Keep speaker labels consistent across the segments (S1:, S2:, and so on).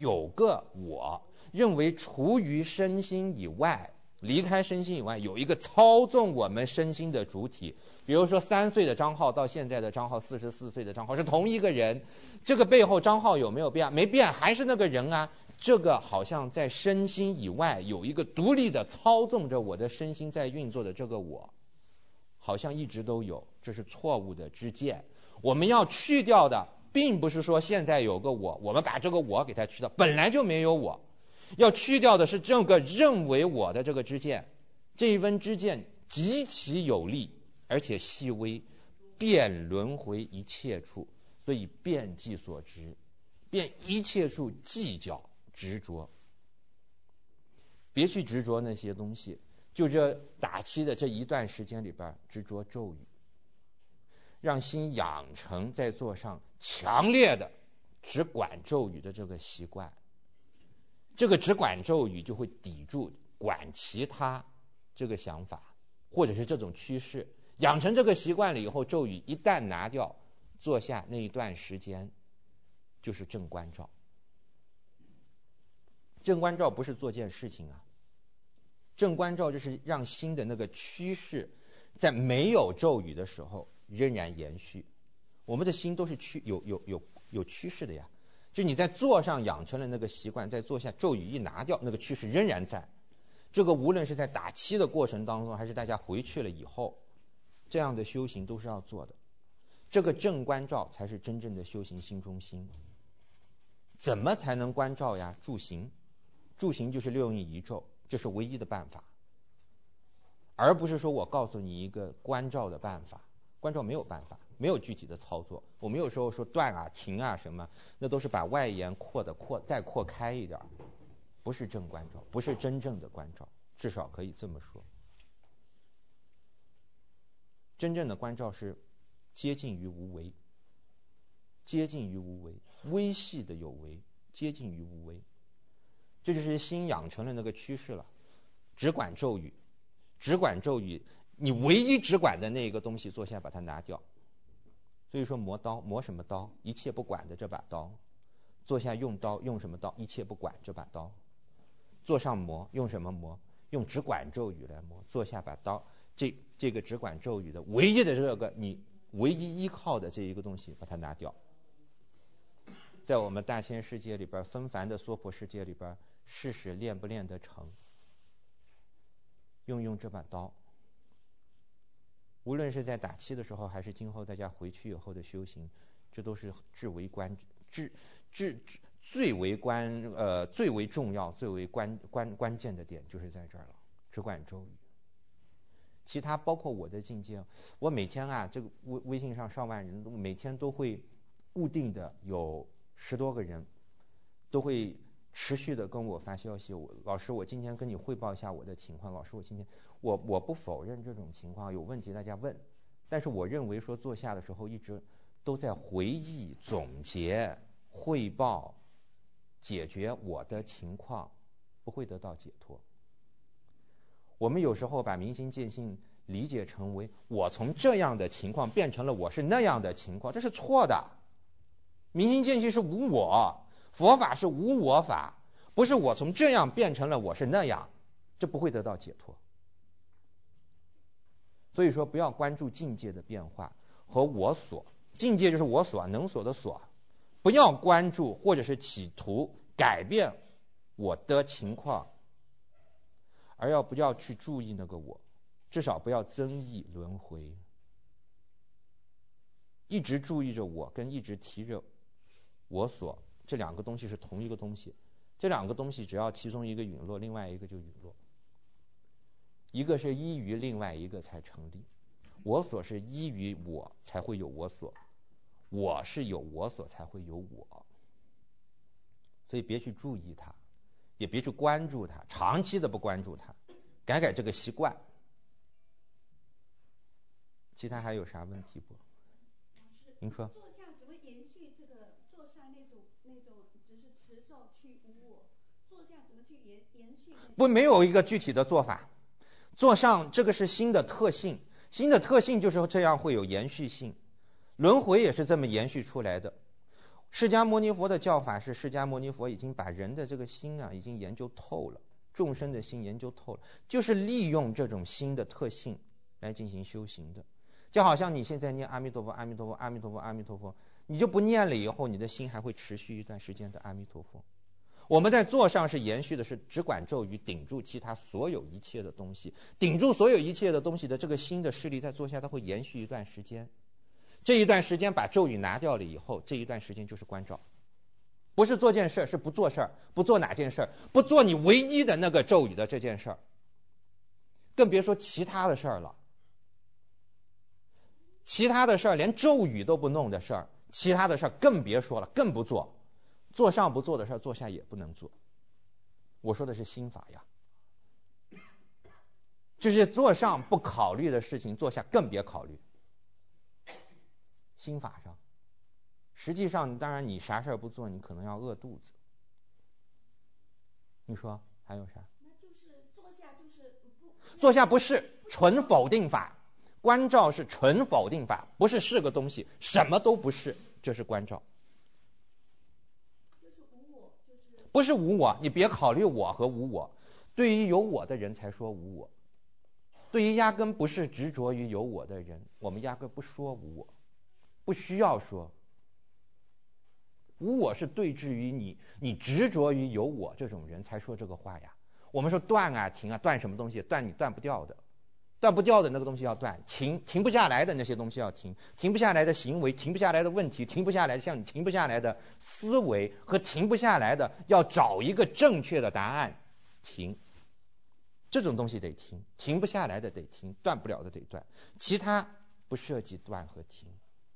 S1: 有个我，认为除于身心以外，离开身心以外，有一个操纵我们身心的主体。比如说3岁的张浩到现在的张浩，44岁的张浩是同一个人，这个背后张浩有没有变？没变，还是那个人啊。这个好像在身心以外有一个独立的操纵着我的身心在运作的这个我，好像一直都有，这是错误的知见。我们要去掉的并不是说现在有个我，我们把这个我给它去掉，本来就没有我。要去掉的是这个认为我的这个知见，这一分知见极其有力，而且细微，遍轮回一切处，所以遍计所执，遍一切处计较执着。别去执着那些东西，就这打七的这一段时间里边执着咒语，让心养成在座上强烈的只管咒语的这个习惯。这个只管咒语就会抵住管其他这个想法，或者是这种趋势。养成这个习惯了以后，咒语一旦拿掉，坐下那一段时间就是正观照。正观照不是做件事情啊，正观照就是让心的那个趋势在没有咒语的时候仍然延续。我们的心都是有趋势的呀，就你在坐上养成了那个习惯，在坐下咒语一拿掉，那个趋势仍然在。这个无论是在打七的过程当中，还是大家回去了以后，这样的修行都是要做的。这个正观照才是真正的修行心中心。怎么才能观照呀？住行，住行就是六应一咒，这是唯一的办法，而不是说我告诉你一个观照的办法。观照没有办法，没有具体的操作。我们有时候说断啊、停啊什么，那都是把外延再扩开一点，不是正观照，不是真正的观照，至少可以这么说。真正的观照是接近于无为，接近于无为，微细的有为，接近于无为。这就是心养成了那个趋势了，只管咒语，只管咒语，你唯一只管的那个东西，坐下把它拿掉。所以说磨刀，磨什么刀？一切不管的这把刀。坐下用刀，用什么刀？一切不管这把刀。坐上磨，用什么磨？用只管咒语来磨。坐下把刀，这个只管咒语的唯一的这个你唯一依靠的这一个东西，把它拿掉。在我们大千世界里边，纷繁的娑婆世界里边，试试练不练得成？用这把刀。无论是在打七的时候，还是今后大家回去以后的修行，这都是最为重要、最为关键的点，就是在这儿了。只管咒语，其他包括我的境界，我每天啊，这个微信上上万人，每天都会固定的有10多个人，都会持续的跟我发消息。老师，我今天跟你汇报一下我的情况。老师，我今天我不否认这种情况，有问题大家问，但是我认为说坐下的时候一直都在回忆、总结、汇报、解决我的情况，不会得到解脱。我们有时候把明心见性理解成为我从这样的情况变成了我是那样的情况，这是错的。明心见性是无我，佛法是无我法，不是我从这样变成了我是那样，这不会得到解脱。所以说不要关注境界的变化和我所，境界就是我所，能所的所，不要关注或者是企图改变我的情况，而不要去注意那个我，至少不要增益轮回。一直注意着我跟一直提着我所，这两个东西是同一个东西，这两个东西只要其中一个陨落，另外一个就陨落。一个是依于另外一个才成立，我所是依于我才会有我所，我是有我所才会有我。所以别去注意它，也别去关注它，长期的不关注它，改这个习惯。其他还有啥问题不？您说。
S2: 坐下只会延续这个坐下那种只是持咒去无我，坐下怎么去延续？
S1: 不，没有一个具体的做法。坐上这个是心的特性，心的特性就是这样会有延续性，轮回也是这么延续出来的。 释迦牟尼佛的教法是释迦牟尼佛已经把人的这个心啊已经研究透了，众生的心研究透了，就是利用这种心的特性来进行修行的。就好像你现在念阿弥陀佛阿弥陀佛阿弥陀佛阿弥陀佛，你就不念了以后，你的心还会持续一段时间在阿弥陀佛。我们在座上是延续的是只管咒语，顶住其他所有一切的东西，顶住所有一切的东西的这个心的势力在座下它会延续一段时间。这一段时间把咒语拿掉了以后，这一段时间就是关照，不是做件事，是不做事儿，不做哪件事儿，不做你唯一的那个咒语的这件事儿，更别说其他的事儿了。其他的事儿连咒语都不弄的事儿，其他的事儿更别说了，更不做。做上不做的事儿，做下也不能做。我说的是心法呀，这些做上不考虑的事情，做下更别考虑。心法上，实际上当然你啥事儿不做，你可能要饿肚子。你说还有啥？
S2: 那就是坐下就是不
S1: 坐下不是纯否定法，关照是纯否定法，不是个东西，什么都不是，这是关照。
S2: 就是无我，就是
S1: 不是无我，你别考虑我和无我。对于有我的人才说无我，对于压根不是执着于有我的人，我们压根不说无我，不需要说。无我是对峙于你执着于有我这种人才说这个话呀。我们说断啊停啊，断什么东西？断你断不掉的，断不掉的那个东西要断，停不下来的那些东西要停，停不下来的行为，停不下来的问题，停不下来的像你停不下来的思维和停不下来的要找一个正确的答案，停。这种东西得停，停不下来的得停，断不了的得断，其他不涉及断和停。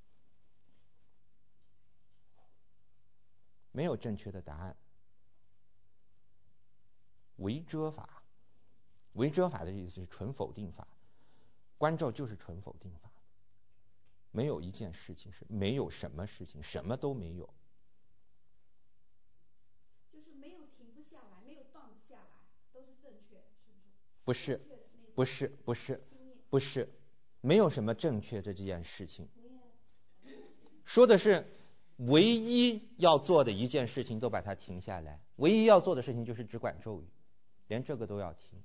S1: 没有正确的答案。唯遮法，唯遮法的意思是纯否定法，关照就是纯否定法。没有一件事情是没有什么事情，什么都没有。
S2: 就是没有停不下来，没有断不下来，都是正确，是不是？
S1: 不是
S2: 正确的那种
S1: 不是不是
S2: 心念
S1: 不是，没有什么正确的这件事情。说的是唯一要做的一件事情都把它停下来，唯一要做的事情就是只管咒语，连这个都要停。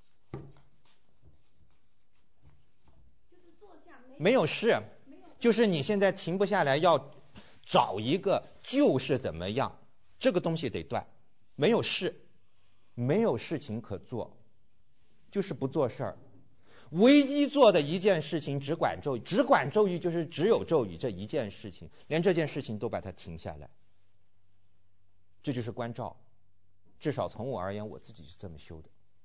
S2: 就是坐下
S1: 没有事，
S2: 没有
S1: 就是你现在停不下来，要找一个就是怎么样，这个东西得断。没有事，没有事情可做，就是不做事儿。唯一做的一件事情只管咒语，只管咒语就是只有咒语这一件事情，连这件事情都把它停下来。这就是关照，至少从我而言，我自己是这么修的。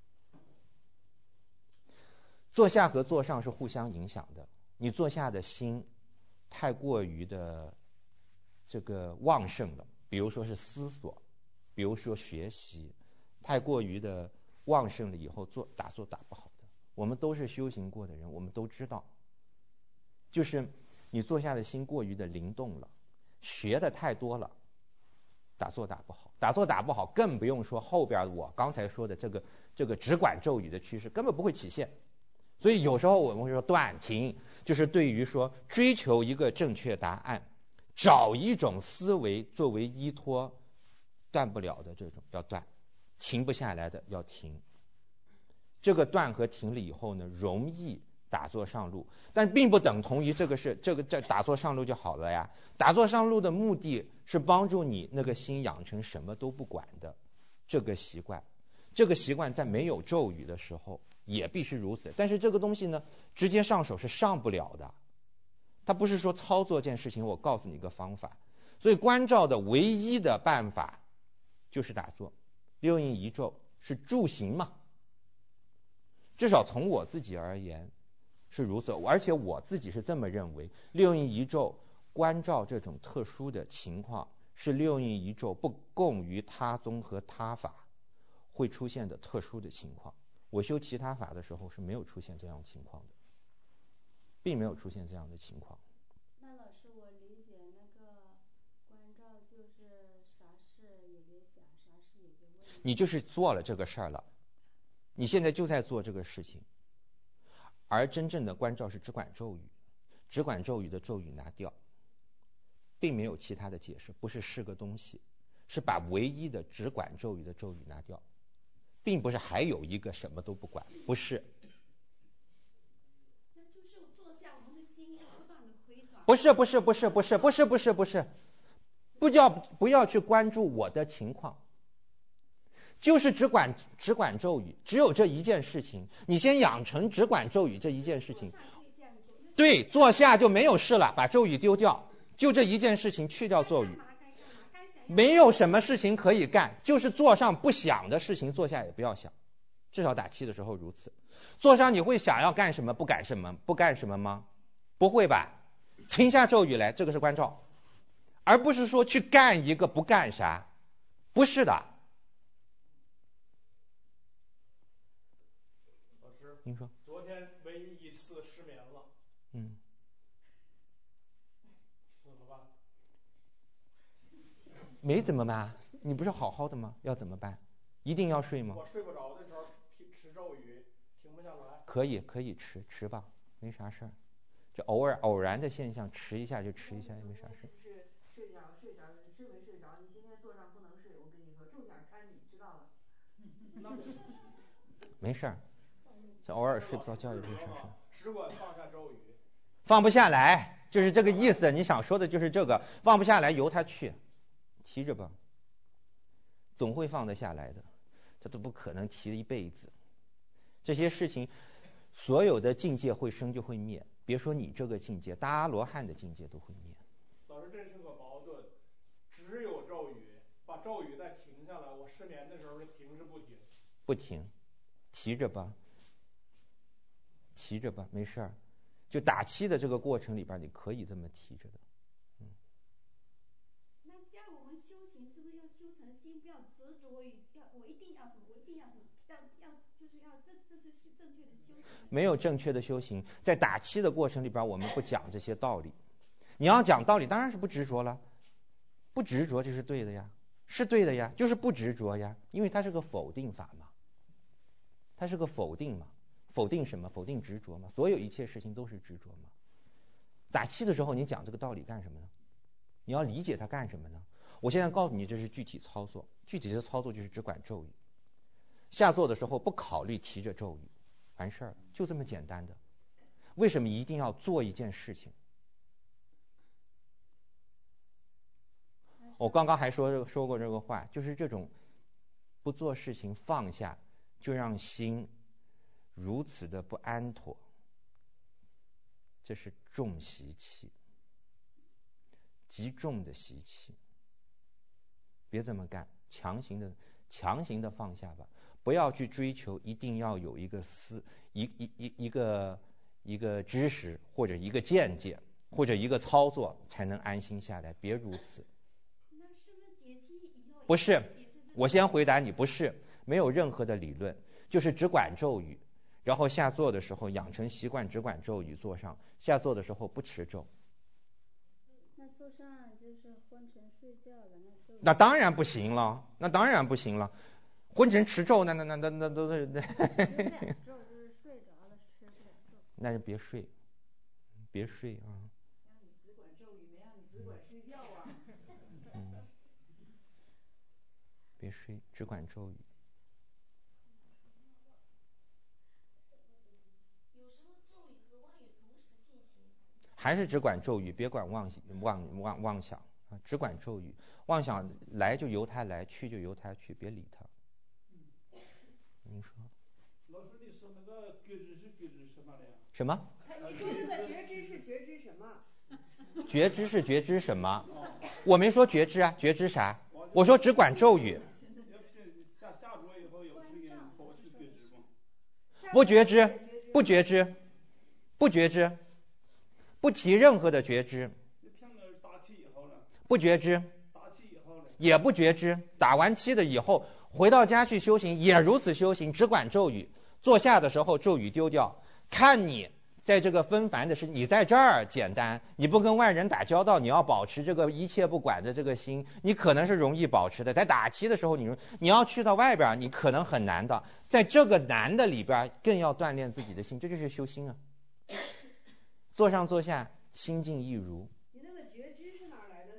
S1: 坐下和坐上是互相影响的，你坐下的心太过于的这个旺盛了，比如说是思索，比如说学习，太过于的旺盛了以后打坐打不好的。我们都是修行过的人，我们都知道，就是你坐下的心过于的灵动了，学的太多了，打坐打不好，打坐打不好，更不用说后边我刚才说的这个只管咒语的趋势根本不会体现。所以有时候我们会说断停，就是对于说追求一个正确答案，找一种思维作为依托，断不了的这种要断，停不下来的要停。这个断和停了以后呢，容易打坐上路，但并不等同于这打坐上路就好了呀。打坐上路的目的是帮助你那个心养成什么都不管的这个习惯。这个习惯在没有咒语的时候也必须如此，但是这个东西呢，直接上手是上不了的。它不是说操作件事情，我告诉你一个方法。所以关照的唯一的办法就是打坐，六印一咒是助行嘛。至少从我自己而言是如此，而且我自己是这么认为，六印一咒关照这种特殊的情况，是六印一咒不共于他宗和他法会出现的特殊的情况。我修其他法的时候是没有出现这样的情况的，并没有出现这样的情况。
S3: 那老师，我理解那个关照就是啥事也别想，啥事也别问。
S1: 你就是做了这个事儿了，你现在就在做这个事情。而真正的关照是只管咒语，只管咒语的咒语拿掉， 并没有其他的解释，不是个东西，是把唯一的只管咒语的咒语拿掉，并不是还有一个什么都不管，不是。
S2: 那就是坐下，我们的心要不断的回转。不要去关注我的情况，就是只管咒语，只有这一件事情。你先养成只管咒语这一件事情，对，坐下就没有事了，把咒语丢掉，就这一件事情去掉咒语，没有什么事情可以干，就是坐上不想的事情，坐下也不要想，至少打气的时候如此。坐上你会想要干什么不干什么吗？不会吧？停下咒语来，这个是关照，而不是说去干一个不干啥，不是的。
S4: 老师，
S1: 您说。
S4: 昨天唯一一次失眠了。怎么办？
S1: 没怎么办？你不是好好的吗？要怎么办？一定要睡吗？
S4: 我睡不着的时候持咒语，停不下来。
S1: 可以持吧，没啥事儿。这偶然的现象，持一下就持一下，也没啥事。
S5: 是睡着，睡没睡着？你今天坐上不能睡，我跟你说，重点看你，知道了。
S1: 没事儿，这偶尔睡不着觉也没啥事儿。
S4: 只管放下咒语。
S1: 放不下来，就是这个意思。你想说的就是这个，放不下来由他去，提着吧，总会放得下来的。这都不可能提一辈子。这些事情，所有的境界会生就会灭。别说你这个境界，大阿罗汉的境界都会灭。
S4: 老师，这是个矛盾，只有咒语，把咒语再停下来。我失眠的时候是停是不停？
S1: 不停，提着吧，没事儿。就打气的这个过程里边，你可以这么提着的。
S2: 那这样我们修行是不是要修成心，不要执着于我一定要什么，我一定要什么，就是要这是正确的修行。
S1: 没有正确的修行，在打气的过程里边，我们不讲这些道理。你要讲道理，当然是不执着了，不执着就是对的呀，是对的呀，就是不执着呀，因为它是个否定法嘛，它是个否定嘛，否定什么？否定执着嘛，所有一切事情都是执着嘛。打气的时候，你讲这个道理干什么呢？你要理解它干什么呢？我现在告诉你，这是具体操作，具体的操作就是只管咒语。下座的时候不考虑提着咒语，完事儿了，就这么简单的。为什么一定要做一件事情？我刚刚还说过这个话，就是这种不做事情放下，就让心如此的不安妥，这是重习气，极重的习气。别这么干，强行的放下吧，不要去追求一定要有一个一个知识或者一个见解或者一个操作才能安心下来，别如此。
S2: 那是不是解气以后？
S1: 不是，我先回答你，不是，没有任何的理论，就是只管咒语，然后下座的时候养成习惯，只管咒语坐上，下座的时候不持咒。
S3: 那坐上就是昏沉睡觉了，
S1: 那当然不行了，昏沉持咒，那都是
S3: 吃不了咒，就是睡着了吃不了咒。
S1: 那就别睡啊。
S5: 让你只管咒语，没让你只管睡觉啊。
S1: 别睡，只管咒语。
S6: 有时候咒语和妄语同时进行。
S1: 还是只管咒语，别管妄想啊！只管咒语，妄想来就由他来，去就由他去，别理他。您说？
S4: 老师，你说那个觉知是觉知什么的呀？
S1: 什么？
S5: 你说那个觉知是觉知什么？
S1: 觉知是觉知什么？我没说觉知啊，觉知啥？我说只管咒语。
S4: 下桌以后有声音，我是觉知吗？
S1: 不觉知，不觉知，不觉知，不提任何的觉知。
S4: 打气以后呢？
S1: 不觉知。
S4: 打气以后呢？
S1: 也不觉知。打完气的以后，回到家去修行，也如此修行，只管咒语。坐下的时候咒语丢掉，看你在这个纷繁的事，你在这儿简单，你不跟外人打交道，你要保持这个一切不管的这个心，你可能是容易保持的。在打气的时候，你要去到外边，你可能很难的。在这个难的里边，更要锻炼自己的心，这就是修心啊。坐上坐下，心静亦如。
S5: 你那个觉知是哪来的？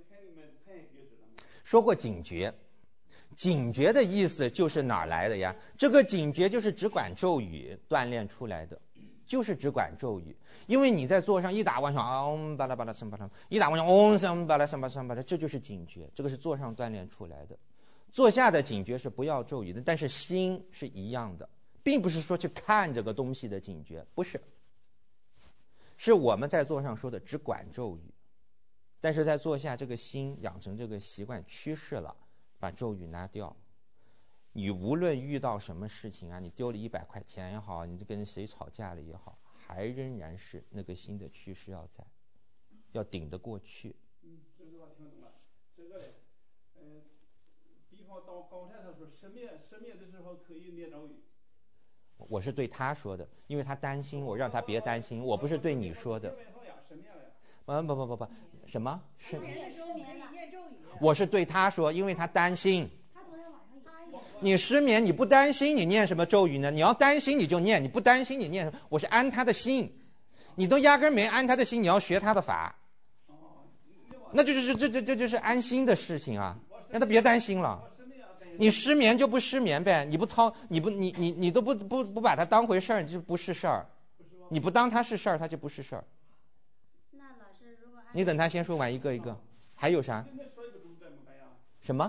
S2: 说过警觉，警觉的意思就是哪儿来的呀？这个警觉就是只管咒语锻炼出来的，就是只管咒语。因为你在座上一打妄想，嗡巴拉巴拉声巴拉，一打妄想，嗡声巴拉声巴拉声巴拉，这就是警觉，这个是座上锻炼出来的。座下的警觉是不要咒语的，但是心是一样的，并不是说去看这个东西的警觉，不是，是我们在座上说的只管咒语。但是在座下这个心养成这个习惯趋势了，把咒语拿掉。你无论遇到什么事情啊，你丢了100块钱也好，你跟谁吵架了也好，还仍然是那个心的趋势要在，要顶得过去。
S7: 这个我听懂了。这个嘞，比方到高山他说失眠的时候可以念咒语。
S2: 我是对他说的，因为他担心，我让他别担心，我不是对你说的。不，什么？是？我是对他说，因为他担心。你失眠，你不担心，你念什么咒语呢？你要担心你就念，你不担心你念什么？我是安他的心，你都压根没安他的心，你要学他的法，那这就是安心的事情啊，让他别担心了。你失眠就不失眠呗，你不你都不把它当回事儿，你就不是事儿。你不当它是事儿，它就不是事儿。
S3: 那老师如果
S2: 你等他先说完一个一个，还有啥？什么？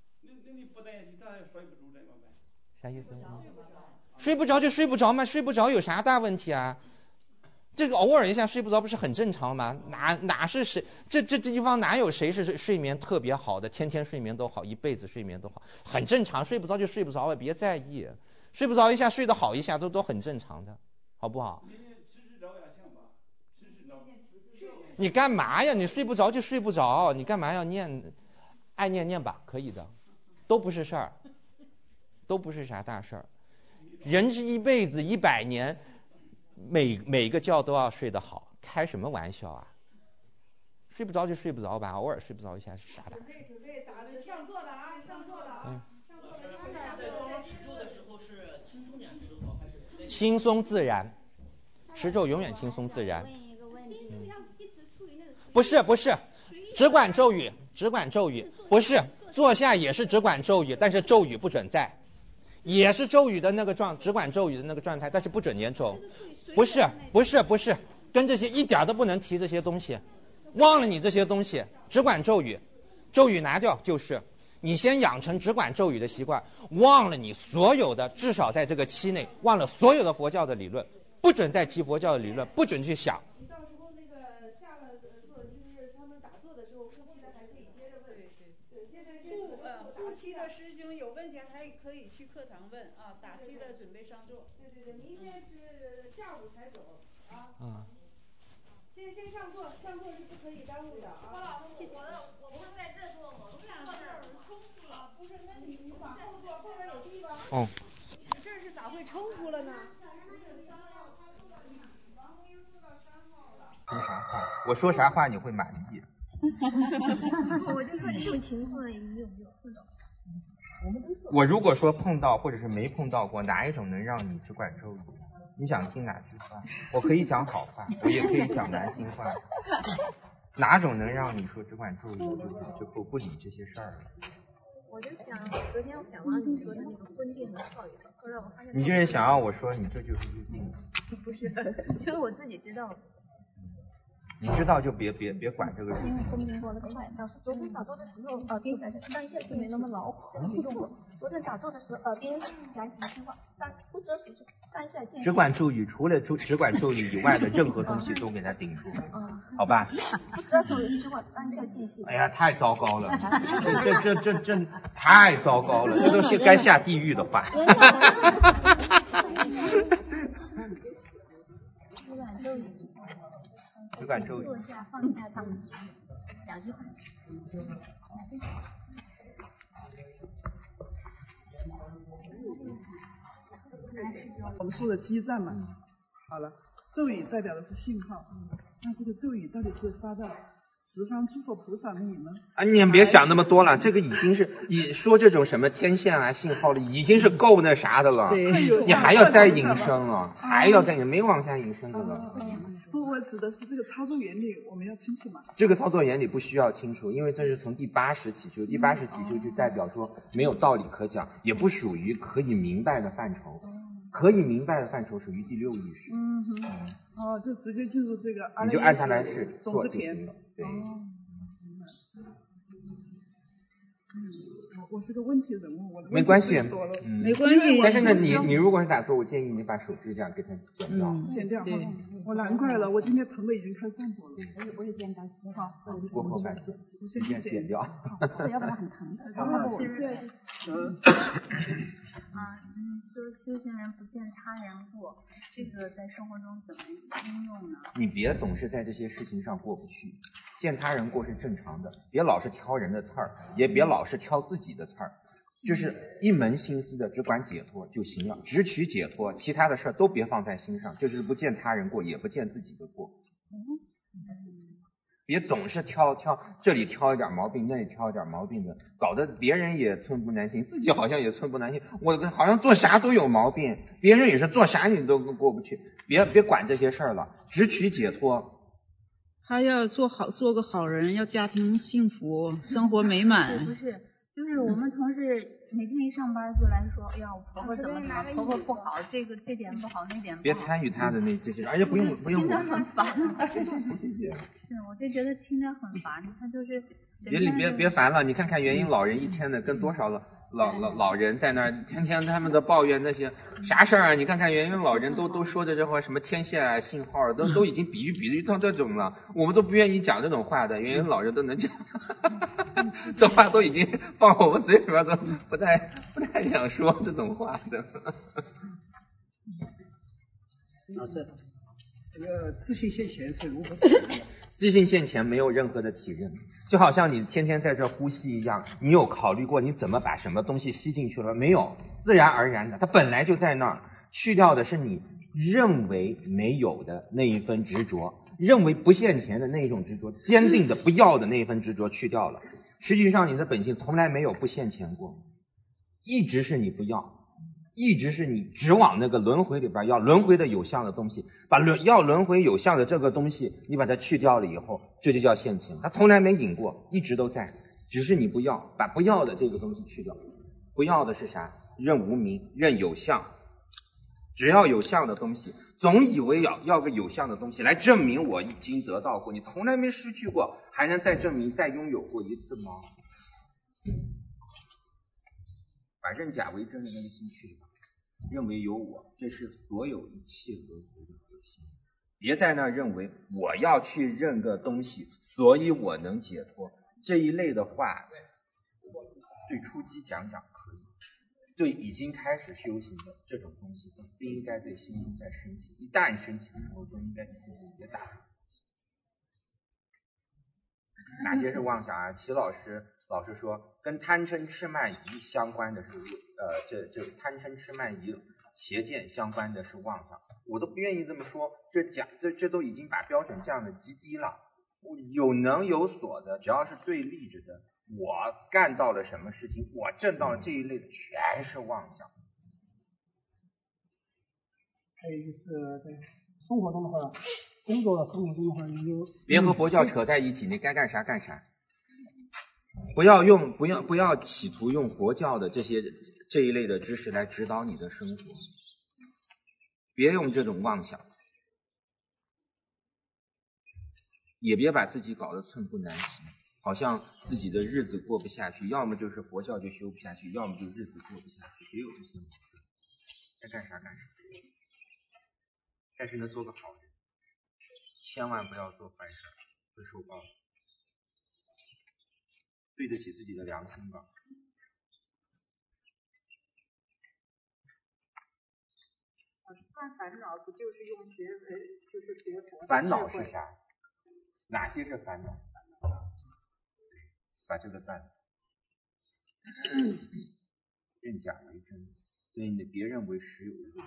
S2: 啥意思？睡不着就睡不着嘛，睡不着有啥大问题啊？这个偶尔一下睡不着不是很正常吗？哪是谁？这地方哪有谁是睡眠特别好的？天天睡眠都好，一辈子睡眠都好，很正常。睡不着就睡不着，别在意。睡不着一下，睡得好一下，都很正常的，好不好？你干嘛呀？你睡不着就睡不着，你干嘛要念？爱念吧，可以的，都不是事儿，都不是啥大事儿。人是一辈子100年，每个觉都要睡得好，开什么玩笑啊？睡不着就睡不着吧，偶尔睡不着一下是啥大事？
S5: 准备上座了啊，上座了啊，上座了。
S8: 持咒的时候是轻松点持咒还是？
S2: 轻松自然，持咒永远轻松自然。不是，只管咒语，不是坐下也是只管咒语，但是咒语不准在，也是咒语的那个只管咒语的那个状态，但是不准念咒。不是，跟这些一点都不能提这些东西，忘了你这些东西，只管咒语，咒语拿掉就是你先养成只管咒语的习惯，忘了你所有的，至少在这个期内忘了所有的佛教的理论，不准再提佛教的理论，不准去想。
S5: 师兄有问题还可以去课堂问啊，打七的准备上座。对，明天是下午才走啊。先上座是不可以耽误的啊。
S6: 我不是在这坐吗？我想这儿冲突了。
S5: 不是，那你往后坐，后边有地方。
S2: 哦。
S5: 你这是咋会冲突了呢？
S2: 说啥话？我说啥话你会满意？
S6: 我就说这种情况你有没有碰到？
S2: 我如果说碰到或者是没碰到过，哪一种能让你只管咒语？你想听哪句话？我可以讲好话，我也可以讲难听话。哪种能让你说只管咒语就不理这些事儿了？
S6: 我就想，昨天我想让你说的那个婚变和少爷，后来我发现
S2: 你就是想让我说你这就是预定？
S6: 不是，因为我自己知道。
S2: 你知道就别管这个事情。
S6: 因为风经过那个快，当时昨天打坐的时候，边想当下就没那么牢，没用过。昨天打坐的时候，边想几句话，但不遮水就当下见。
S2: 只管咒语，除了只管咒语以外的任何东西都给它顶住，好吧？
S6: 不遮水有一句话，当下见性。
S2: 哎呀，太糟糕了，这太糟糕了，这都是该下地狱的话。只管咒语。
S6: 坐下，放下他们2句话。
S9: 我们说的基站嘛，好了，咒语代表的是信号，那这个咒语到底是发到十方诸佛菩萨们，你们
S2: 啊，你也别想那么多了，这个已经是你说这种什么天线啊、信号的，已经是够那啥的了。
S9: 对，
S2: 你还要再引申了，还要再引，没往下引申的了。
S9: 不，我指的是这个操作原理，我们要清楚嘛。
S2: 这个操作原理不需要清楚，因为这是从第80起修，第80起修就代表说没有道理可讲，也不属于可以明白的范畴。可以明白的范畴属于第6意识。
S9: 哦，就直接进入这个阿赖耶识，
S2: 你就按它来试
S9: 种子田
S2: 了。对。
S9: 我是个问题人物，我的
S2: 没关系，
S5: 没关系。
S2: 但是呢，你如果是打坐，我建议你把手指甲给它剪掉。
S9: 剪掉。
S5: 对，
S9: 我难怪了，我今天疼的已经开始上火了。
S6: 我也见到5号，
S2: 过后再剪，
S9: 我先
S2: 剪掉。
S6: 是要不然很疼的。说修行人不见他人过，这个在生活中怎么应用呢？
S2: 你别总是在这些事情上过不去，见他人过是正常的，别老是挑人的刺儿，也别老是挑自己的刺儿，就是一门心思的只管解脱就行了，只取解脱，其他的事儿都别放在心上，就是不见他人过，也不见自己的过。别总是挑这里挑一点毛病，那里挑一点毛病的，搞得别人也寸步难行，自己好像也寸步难行。我好像做啥都有毛病，别人也是做啥你都过不去。别管这些事儿了，只取解脱。
S5: 他要做个好人，要家庭幸福，生活美满。
S6: 不是，就是我们同事每天一上班就来说，哎呀，我婆婆怎么婆婆不好，这点不好，那点不好。
S2: 别参与他的这些，而且不用。
S6: 听着很烦。
S2: 谢谢。
S6: 是，我就觉得听着很烦，他就是。
S2: 别烦了，你看看元婴老人一天的跟多少老人在那儿，天天他们的抱怨那些啥事儿啊？你看看元婴老人都说的这话，什么天线啊、信号啊，都已经比喻到这种了，我们都不愿意讲这种话的，元婴老人都能讲，这话都已经放我们嘴里边都不太想说这种话的。
S10: 老师，这个自信现前是如何？
S2: 自信现前没有任何的体认，就好像你天天在这呼吸一样，你有考虑过你怎么把什么东西吸进去了没有？自然而然的，它本来就在那儿，去掉的是你认为没有的那一份执着，认为不现前的那一种执着，坚定的不要的那一份执着去掉了。实际上你的本性从来没有不现前过，一直是你不要，一直是你只往那个轮回里边要轮回的有相的东西，把要轮回有相的这个东西你把它去掉了以后，这就叫现前，它从来没引过，一直都在，只是你不要，把不要的这个东西去掉。不要的是啥？认无明，认有相。只要有相的东西，总以为要个有相的东西来证明我已经得到过，你从来没失去过，还能再证明再拥有过一次吗？把认假为真的那个心去掉，认为有我，这是所有一切轮回的核心。别在那认为我要去认个东西，所以我能解脱，这一类的话对初级讲可以，对已经开始修行的这种东西不应该在心中再升起，一旦升起的时候就应该停止，别打扰。哪些是妄想啊？齐老师说跟贪嗔痴慢疑相关的是这贪嗔痴慢疑邪见相关的是妄想，我都不愿意这么说，这都已经把标准降得极低了。有能有所的，只要是对立着的，我干到了什么事情，我挣到了这一类的，全是妄想。
S10: 还有就是在生活中的话，工作的生活中的话，
S2: 别和佛教扯在一起，你该干啥干啥。不要企图用佛教的这一类的知识来指导你的生活，别用这种妄想，也别把自己搞得寸步难行，好像自己的日子过不下去，要么就是佛教就修不下去，要么就日子过不下去，别有这些矛盾，该干啥干啥。但是呢，做个好人，千万不要做坏事，会受报的。对得起自己的良心吧。
S9: 断烦恼不就是用学佛？
S2: 烦恼是啥？哪些是烦恼？把这个断。认假为真，所以你别认为实有物。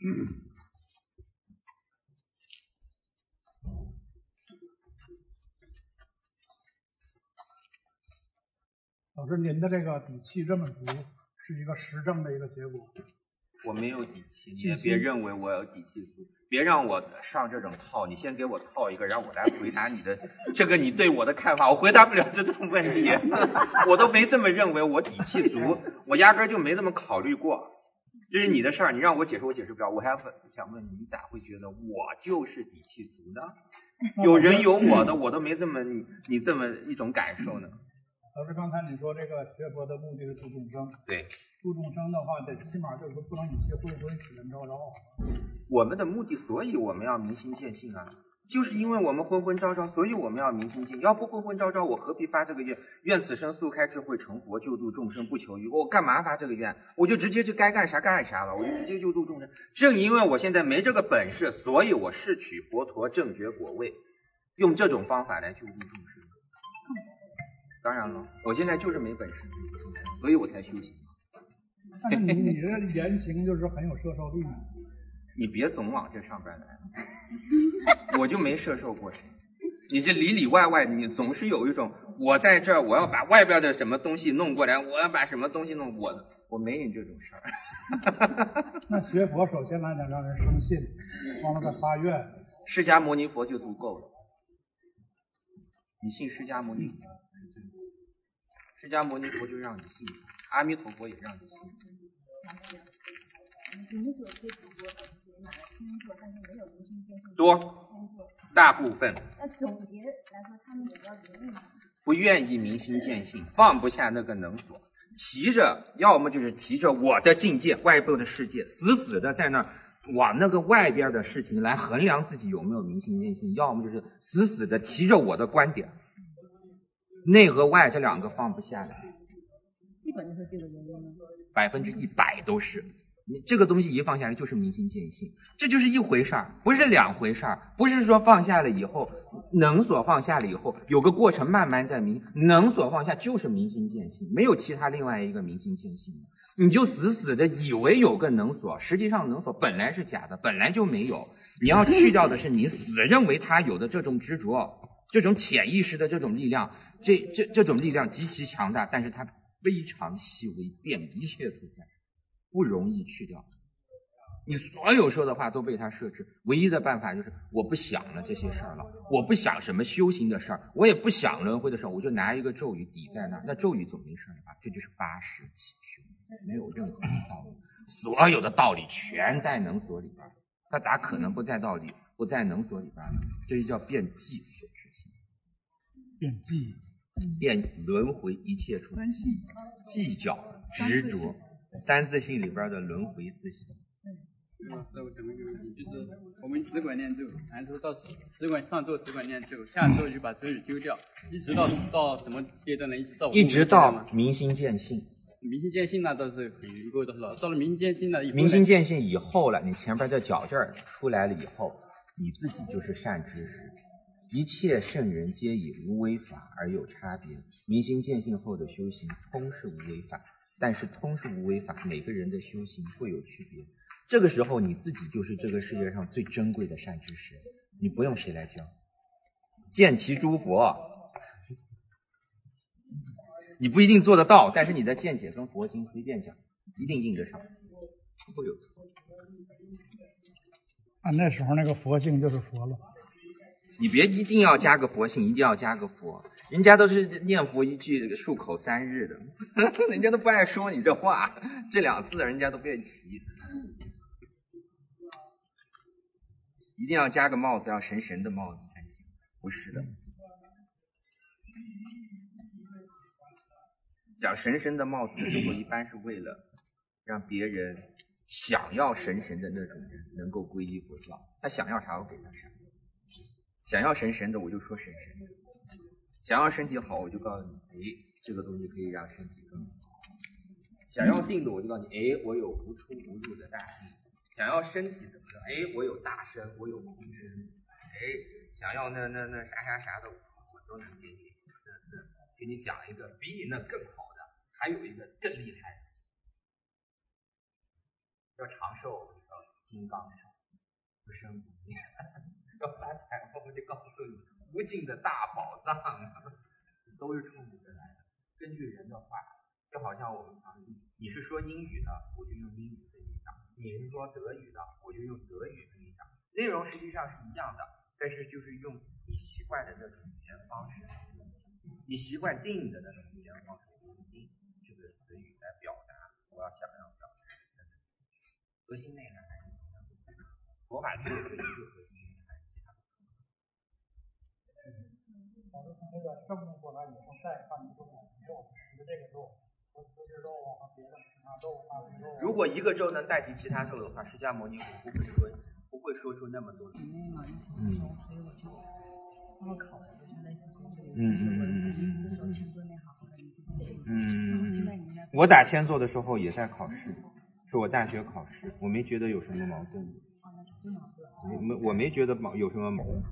S10: 老师，您的这个底气这么足，是一个实证的一个结果。
S2: 我没有底气，你也别认为我有底气足，别让我上这种套。你先给我套一个，让我来回答你的这个你对我的看法，我回答不了这种问题，我都没这么认为我底气足，我压根就没这么考虑过。这是你的事儿，你让我解释我解释不了。我还想问你咋会觉得我就是底气足呢？有人有我的，我都没这么你这么一种感受呢。
S10: 老师，刚才你说这个学佛的目的是度众生，
S2: 对，
S10: 度众生的话，得起码就是不能以气挥挥，使人昭昭。
S2: 我们的目的，所以我们要明心见性啊，就是因为我们昏昏昭昭，所以我们要明心见。要不昏昏昭昭，我何必发这个愿？愿此生速开智慧成佛，救度众生不求于我干嘛发这个愿？我就直接就该干啥干啥了，我就直接救度众生。正因为我现在没这个本事，所以我是取佛陀正觉果位，用这种方法来救度众生。当然了，我现在就是没本事，所以我才修行。
S10: 但是你这言行就是很有摄受力。
S2: 你别总往这上边来，我就没摄受过谁。你这里里外外，你总是有一种我在这儿，我要把外边的什么东西弄过来，我要把什么东西弄我没你这种事儿。
S10: 那学佛首先来讲让人生信，完了再发愿，
S2: 释迦牟尼佛就足够了。你信释迦牟尼佛，释迦牟尼佛就让你信，阿弥陀佛也让你信。多，大部分。
S6: 那总结来说，他们主要原因
S2: 不愿意明心见性，放不下那个能所，骑着，要么就是骑着我的境界、外部的世界，死死的在那儿往那个外边的事情来衡量自己有没有明心见性，要么就是死死的骑着我的观点。内和外这两个放不下来，
S6: 基本就是这个原因吗
S2: ？100%都是。你这个东西一放下来就是明心见性，这就是一回事儿，不是两回事儿。不是说放下了以后，能所放下了以后，有个过程慢慢在能所放下就是明心见性，没有其他另外一个明心见性。你就死死的以为有个能所，实际上能所本来是假的，本来就没有。你要去掉的是你死认为它有的这种执着，这种潜意识的这种力量，这种力量极其强大，但是它非常细微，遍一切处在。不容易去掉，你所有说的话都被他设置。唯一的办法就是我不想了这些事儿了，我不想什么修行的事儿，我也不想轮回的事儿，我就拿一个咒语抵在那儿，那咒语总没事了吧？这就是八识起修，没有任何的道理，所有的道理全在能所里边，他咋可能不在道理，不在能所里边呢？这就叫变计所之心，
S10: 变计，
S2: 变轮回一切处计较执着。三自性里边的轮回思想。
S11: 老师，我讲一个问题，就是我们只管念咒，然后到只管上座，只管念咒，下咒就把咒语丢掉，一直到什么阶段呢？一直到
S2: 明心见性。
S11: 明心见性那倒是很够的了，到了明心见性了以后，
S2: 明心见性以后了，你前边这脚这儿出来了以后，你自己就是善知识。一切圣人皆以无为法而有差别，明心见性后的修行通是无为法。但是通是无为法，每个人的修行会有区别。这个时候你自己就是这个世界上最珍贵的善知识，你不用谁来教。见其诸佛，你不一定做得到，但是你的见解跟佛经随便讲，一定应得上，不会有错。
S10: 按那时候那个佛性就是佛了。
S2: 你别一定要加个佛性，一定要加个佛。人家都是念佛一句漱口3日的，人家都不爱说你这话，这2字人家都不愿提。一定要加个帽子，要神神的帽子才行，不是的。讲神神的帽子的时候，一般是为了让别人想要神神的那种人能够皈依佛教。他想要啥，我给他啥。想要神神的，我就说神神的。想要身体好，我就告诉你，这个东西可以让身体更好。想要定的，我就告诉你，我有无出无入的大定。想要身体怎么的，我有大身，我有空身。想要那啥的，我都能给你。给你讲一个比你那更好的，还有一个更厉害的。要长寿，
S12: 金刚手，不生不灭。要发财，我就告诉你，无尽的大宝藏都是冲你这来的。根据人的话，就好像我们你是说英语的，我就用英语跟你讲；你是说德语的，我就用德语跟你讲。内容实际上是一样的，但是就是用你习惯的那种语言方式，你习惯定的那种语言方式，定这个词语来表达我要想要表达的核心内涵还是一样的。佛法只有这一个核心内涵，其他的不同。
S10: 老师从那个正目过来以后，再看这个没有10这个咒和四肢咒啊和别的其他咒啊。
S12: 如果一个咒能代替其他咒的话，释迦牟尼佛不会说出那么多。
S13: 所以我就帮我考了，就是类似工作。签字那好的一些东西。
S2: 我打签座的时候也在考试，是我大学考试，我没觉得有什么矛盾。我没觉得有什么矛盾。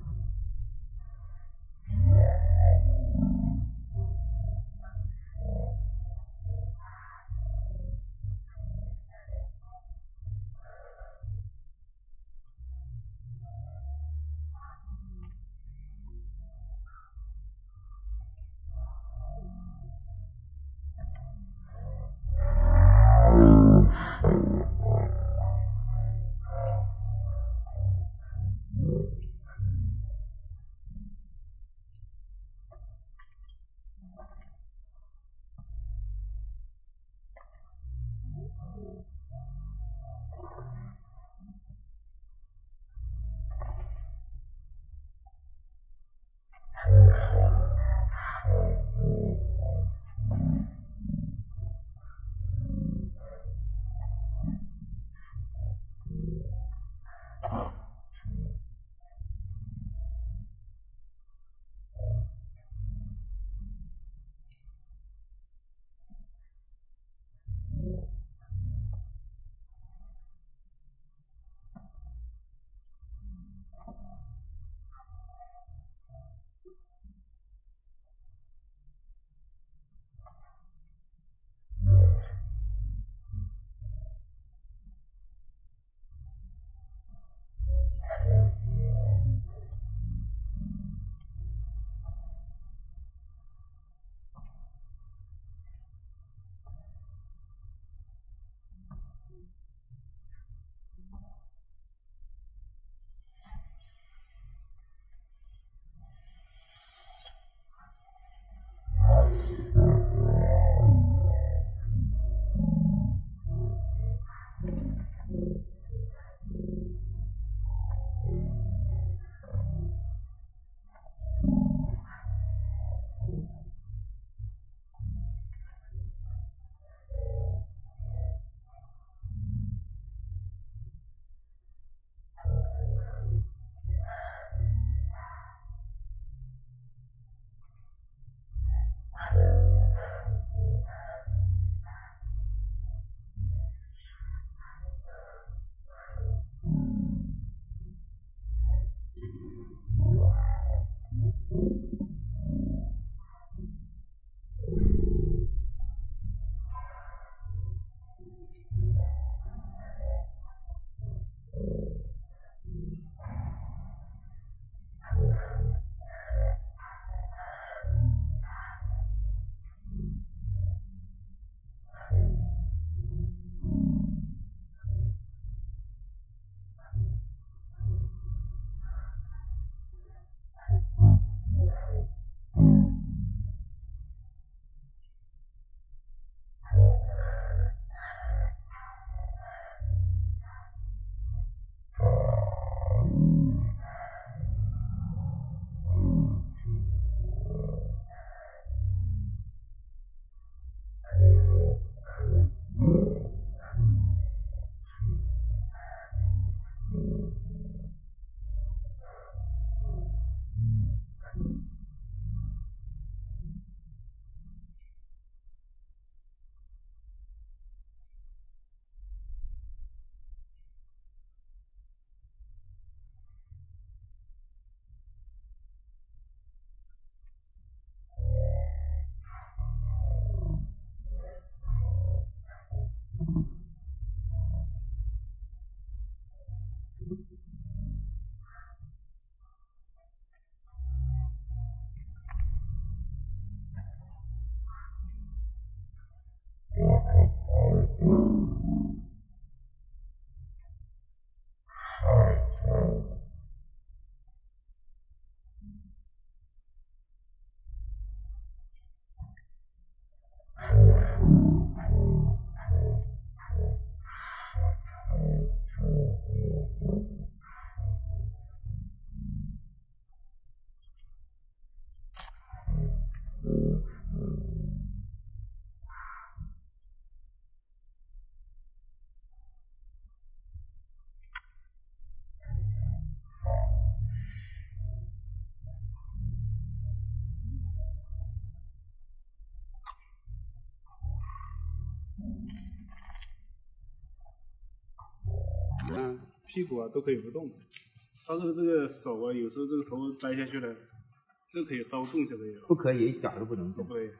S7: 屁股啊都可以不动。他说这个手啊，有时候这个头摘下去了，这个可以稍微动下来。
S2: 不可以，一点都不能动。
S7: 对。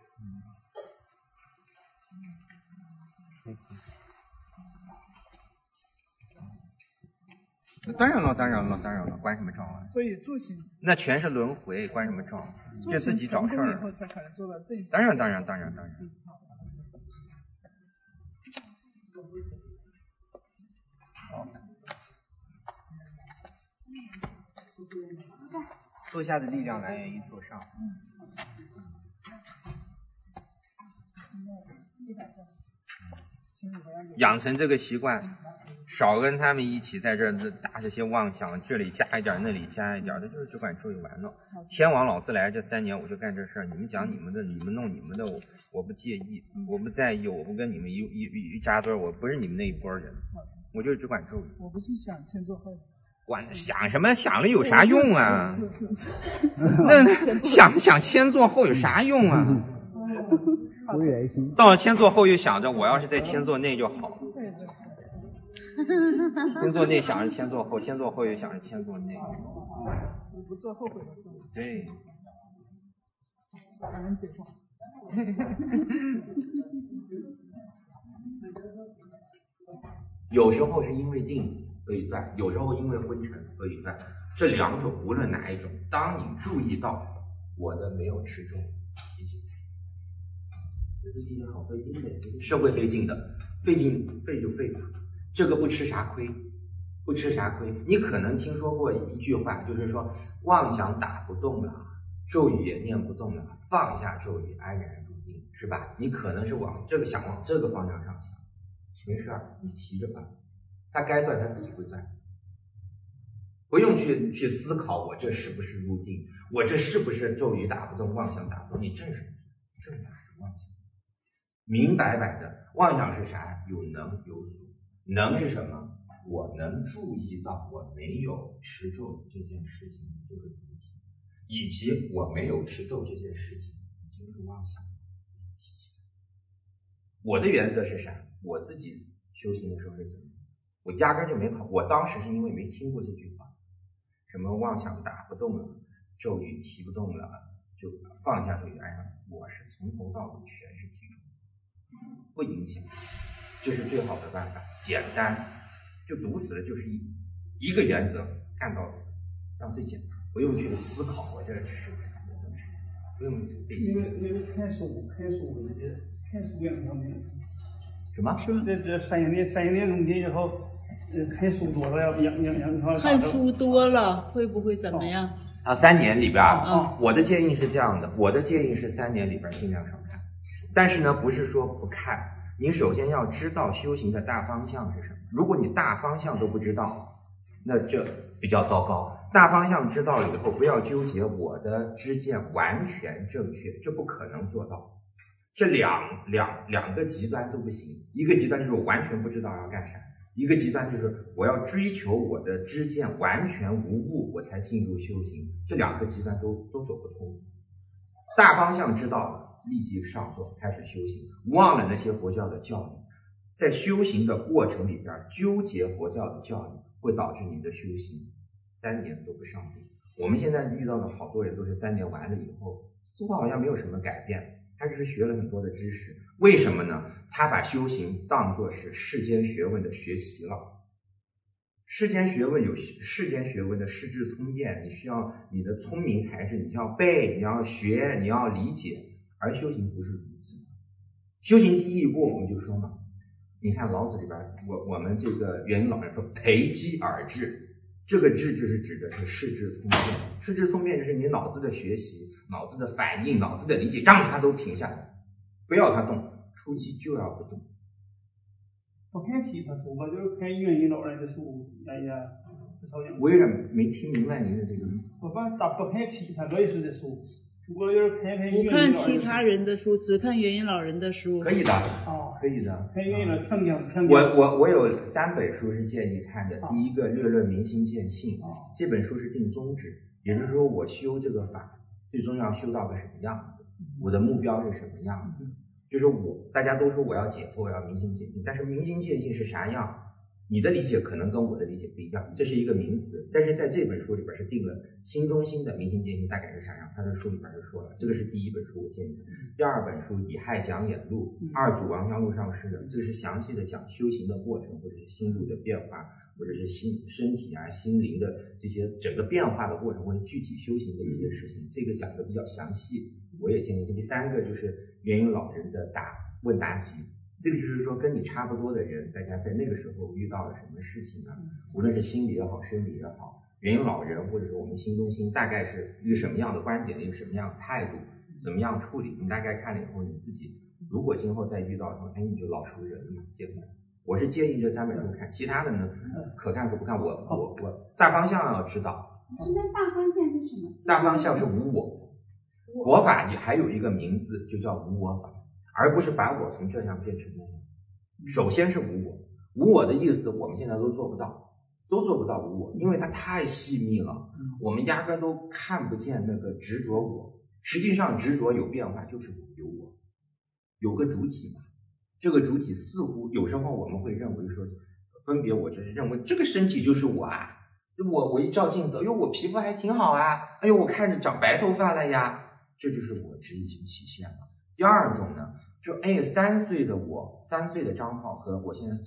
S2: 当然了，关什么照啊？
S9: 所以住行
S2: 那全是轮回，关什么照？就自己找事儿。
S9: 以后才可能做到正行。
S2: 当然。好。坐下的力量来源于坐上。养成这个习惯，少跟他们一起在这打这些妄想，这里加一点，那里加一点，这就是只管注意完了。天王老子来这3年，我就干这事儿，你们讲你们的，你们弄你们的，我不介意，我不在意，我不跟你们一扎堆，我不是你们那一波人，我就只管咒语。
S9: 我不是想先做后。
S2: 管想什么？想了有啥用啊？那想先做后有啥用啊？到了天座后又想着我要是在天座内就好，天座内想着天座后，天座后又想着天座内，
S9: 不做后悔的事。
S2: 对，
S9: 还能解放。
S2: 有时候是因为定所以断，有时候因为昏沉所以断，这2种无论哪一种，当你注意到我的没有吃重一起。这地好费劲的，是会费劲的，费就费吧，这个不吃啥亏，你可能听说过一句话，就是说妄想打不动了，咒语也念不动了，放下咒语，安然入定，是吧？你可能是往这个方向上想，没事儿，你提着吧，它该断它自己会断，不用去思考我这是不是入定，我这是不是咒语打不动，妄想打不动，你正是哪是妄想。明白白的，妄想是啥？有能有所。能是什么？我能注意到我没有持咒这件事情这个主体，以及我没有持咒这件事情已经是妄想提起来。我的原则是啥？我自己修行的时候是怎么？我压根就没考，我当时是因为没听过这句话，什么妄想打不动了，咒语提不动了，就放下咒语安上。我是从头到尾全是提重。不影响，这是最好的办法，简单，就堵死了，就是一个原则，干到死，这样最简单，不用去思考我这是不用背
S7: 因为看书看书两方面。
S2: 什么？
S7: 这3年中间以后，看书多了要
S5: 看书多了会不会怎么样？
S2: 3年里边，我的建议是这样的，我的建议是3年里边尽量少看。但是呢，不是说不看，你首先要知道修行的大方向是什么。如果你大方向都不知道，那这比较糟糕。大方向知道了以后，不要纠结我的知见完全正确，这不可能做到。这两个极端都不行，一个极端就是我完全不知道要干啥，一个极端就是我要追求我的知见完全无误，我才进入修行。这2个极端都走不通。大方向知道了，立即上座开始修行，忘了那些佛教的教理。在修行的过程里边，纠结佛教的教理会导致你的修行3年都不上路。我们现在遇到的好多人都是3年完了以后，似乎好像没有什么改变，他就是学了很多的知识。为什么呢？他把修行当作是世间学问的学习了。世间学问有世间学问的世智聪辩，你需要你的聪明才智，你要背，你要学，你要理解。而修行不是如此。修行第一步我们就说嘛，你看老子里边，我们这个元婴老人说培基而治，这个治就是指的是世智聪辩。世智聪辩就是你脑子的学习、脑子的反应、脑子的理解，让它都停下来，不要它动，初期就要不动。
S7: 不看其他书吧，就是看元婴老人的书。哎呀，
S2: 我有点没听明白您的这个。
S7: 我不看其他类似的书。我就是
S5: 不看其他人的书，只看元婴老人的书。
S2: 可以的，可以的。
S7: 看元婴老人
S2: 我有3本书是建议看的。第一个《略论明心见性》，这本书是定宗旨，也就是说我修这个法最终要修到个什么样子，我的目标是什么样子。就是大家都说我要解脱，我要明心见性，但是明心见性是啥样？
S12: 你的理解可能跟我的理解不一样，这是一个名词，但是在这本书里边是定了新中心的明心见性大概是啥样，他的书里边就说了，这个是第一本书我建议的。第二本书以亥讲演录，二祖王香录上师的，这个是详细的讲修行的过程，或者是心路的变化，或者是身体啊心灵的这些整个变化的过程，或者具体修行的一些事情，这个讲的比较详细，我也建议。第三个就是元婴老人的问答集，这个就是说跟你差不多的人，大家在那个时候遇到了什么事情啊，无论是心理也好生理也好，元婴老人或者是我们新中心大概是一个什么样的观点，一个什么样的态度，怎么样处理，你大概看了以后，你自己如果今后再遇到说，哎，你就老熟人了嘛，接回来。我是建议这3本书看，其他的呢可看可不看，我大方向要知道。
S3: 那大方向是什么？
S12: 大方向是无我，佛法也还有一个名字就叫无我法，而不是把我从这样变成那样。首先是无我，无我的意思我们现在都做不到无我，因为它太细密了，我们压根都看不见那个执着我。实际上执着有变化就是有我，有个主体嘛，这个主体似乎有时候我们会认为说分别我执，认为这个身体就是我啊，我一照镜子，哎呦我皮肤还挺好啊，哎呦我看着长白头发了呀，这就是我执已经起现了。第二种呢，就3岁的我，3岁的张浩和我现在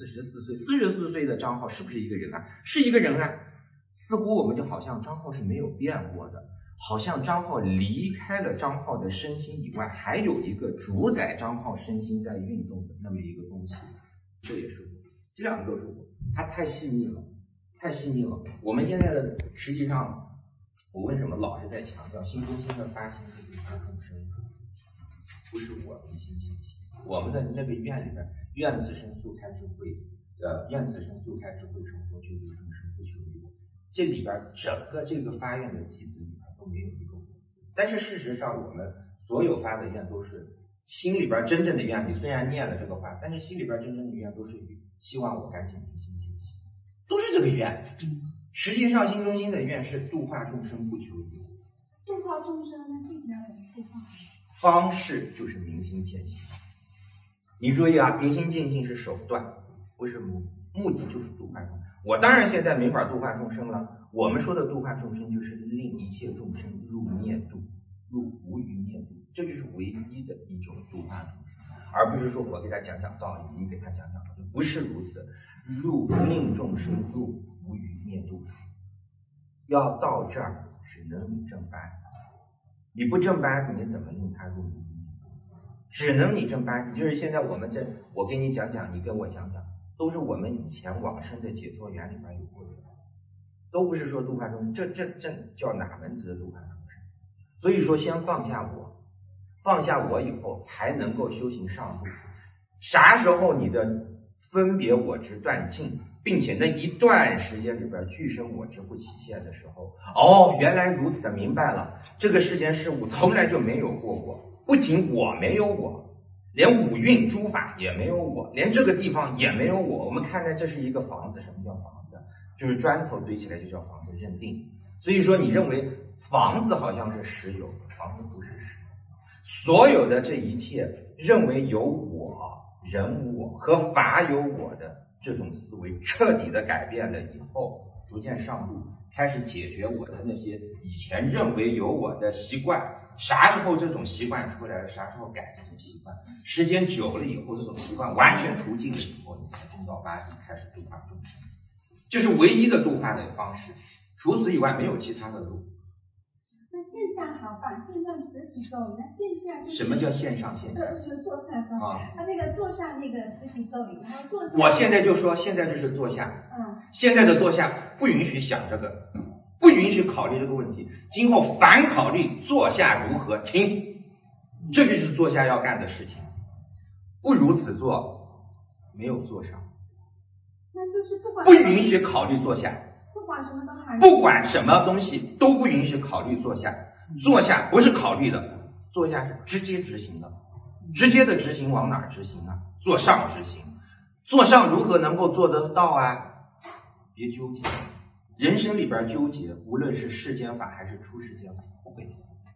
S12: 44岁的张浩是不是一个人啊？是一个人啊，似乎我们就好像张浩是没有变过的，好像张浩离开了张浩的身心以外，还有一个主宰张浩身心在运动的那么一个东西，这也是我，这两个都是我，它太细密了。我们现在的实际上，我为什么老是在强调新中心的发心是对他众生，不是我明心见性。我们的那个愿里边，愿此生速开智慧，愿此生速开智慧成佛，救度众生，不求于我。这里边整个这个发愿的偈子里边都没有一个我字，但是事实上我们所有发的愿都是心里边真正的愿。你虽然念了这个话，但是心里边真正的愿都是希望我赶紧明心见性，都是这个愿。实际上新中心的愿是度化众生，不求于我。
S3: 度化众生呢，具体要怎么度化？
S12: 方式就是明心见性。你注意啊，明心见性是手段，不是目的，就是度化众生。我当然现在没法度化众生了，我们说的度化众生就是令一切众生入灭度，入无余灭度，这就是唯一的一种度化众生，而不是说我给他讲讲道理，你给他讲讲道理，不是如此。令众生入无余灭度，要到这儿只能你正八底，你不正八底，你怎么令他入无余灭度？只能你正八底，就是现在我们我给你讲讲，你跟我讲讲，都是我们以前往生的解脱缘里边有过的，都不是说度化众生，这叫哪门子的度化众生？所以说先放下我，放下我以后才能够修行上路。啥时候你的分别我执断尽，并且那一段时间里边俱生我执不起现的时候，原来如此，明白了，这个世间事物从来就没有过我，不仅我没有我，连五蕴诸法也没有我，连这个地方也没有我。我们看看这是一个房子，什么叫房子？就是砖头堆起来就叫房子，认定。所以说你认为房子好像是实有，房子不是实有。所有的这一切认为有我，人无我和法有我的这种思维彻底的改变了以后，逐渐上路，开始解决我的那些以前认为有我的习惯。啥时候这种习惯出来了，啥时候改这种习惯，时间久了以后，这种习惯完全除尽了以后，你才正到八底，开始度化众生，这是唯一的度化的方式，除此以外没有其他的路。
S3: 那线上好办，线上直体咒语，那线下就是
S12: 什么叫线上线下？
S3: 就是坐下上他那个坐下那个直体咒语，然后坐下。
S12: 我现在就说，现在就是坐下。现在的坐下不允许想这个，不允许考虑这个问题。今后凡考虑坐下如何，停，这就是坐下要干的事情。不如此做，没有坐上。
S3: 那就是
S12: 不允许考虑坐下。
S3: 不管什么都还
S12: 不管什么东西都不允许考虑坐下，坐下不是考虑的，坐下是直接执行的，直接的执行往哪儿执行啊？坐上执行，坐上如何能够做得到啊？别纠结，人生里边纠结，无论是世间法还是出世间法，不会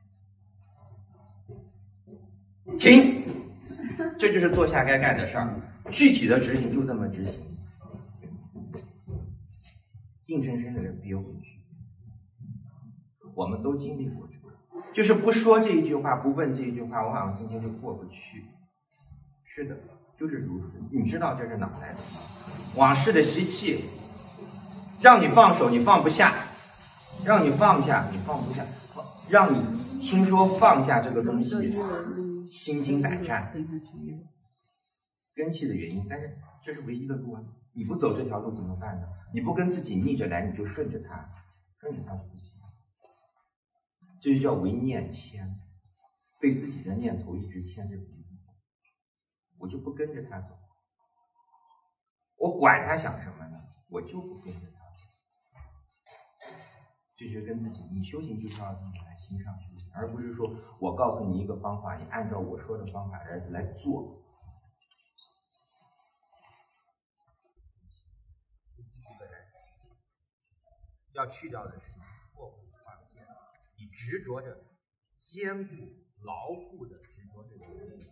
S12: 停，这就是坐下该干的事儿，具体的执行就这么执行。 硬生生的人憋回去。我们都经历过这个，就是不说这一句话，不问这一句话，我好像今天就过不去。是的，就是如此。你知道这是哪来的吗？往事的习气，让你放手，你放不下；让你放下，你放不下；让你听说放下这个东西，心惊胆战。根气的原因，但是这是唯一的路啊！你不走这条路怎么办呢？你不跟自己逆着来，你就顺着它，顺着它就不行。这就叫唯念牵，被自己的念头一直牵着鼻子走，我就不跟着他走，我管他想什么呢？我就不跟着他走。这就跟自己，你修行就是要自己来心上修行，而不是说我告诉你一个方法，你按照我说的方法来做。要去掉的是错误的框架，你执着着坚固牢固的执着着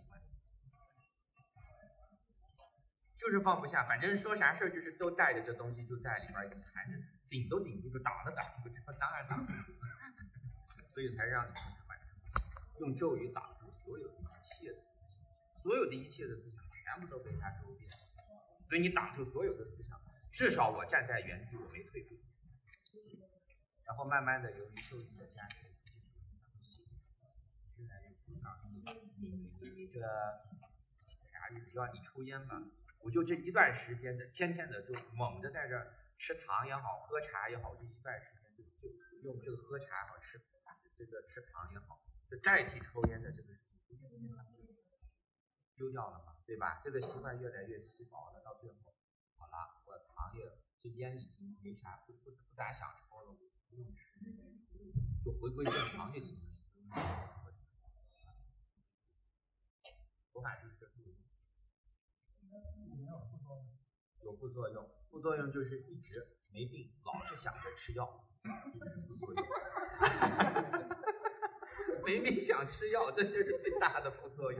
S12: 就是放不下，反正说啥事儿就是都带着这东西就在里边一缠着，顶都顶不住，挡都挡不住，当然挡不住，所以才让你们传用咒语挡住所有的一切的思想，所有的一切的思想全部都被他周遍，所以你挡住所有的思想，至少我站在原地，我没退步。然后慢慢的，由于受益的加持，越来越不想你这啥意思？要你抽烟吧，我就这一段时间的，天天的就猛着在这儿吃糖也好，喝茶也好，这一段时间就用这个喝茶也好，吃糖也好，就代替抽烟的这个丢掉了嘛，对吧？这个习惯越来越稀薄了，到最后，好了，我糖也这烟已经没啥不咋想抽了。不用吃，就回归正常就行了。佛法就是这路，有副作用，副作用就是一直没病，老是想着吃药，副作用。没病想吃药，这就是最大的副作用。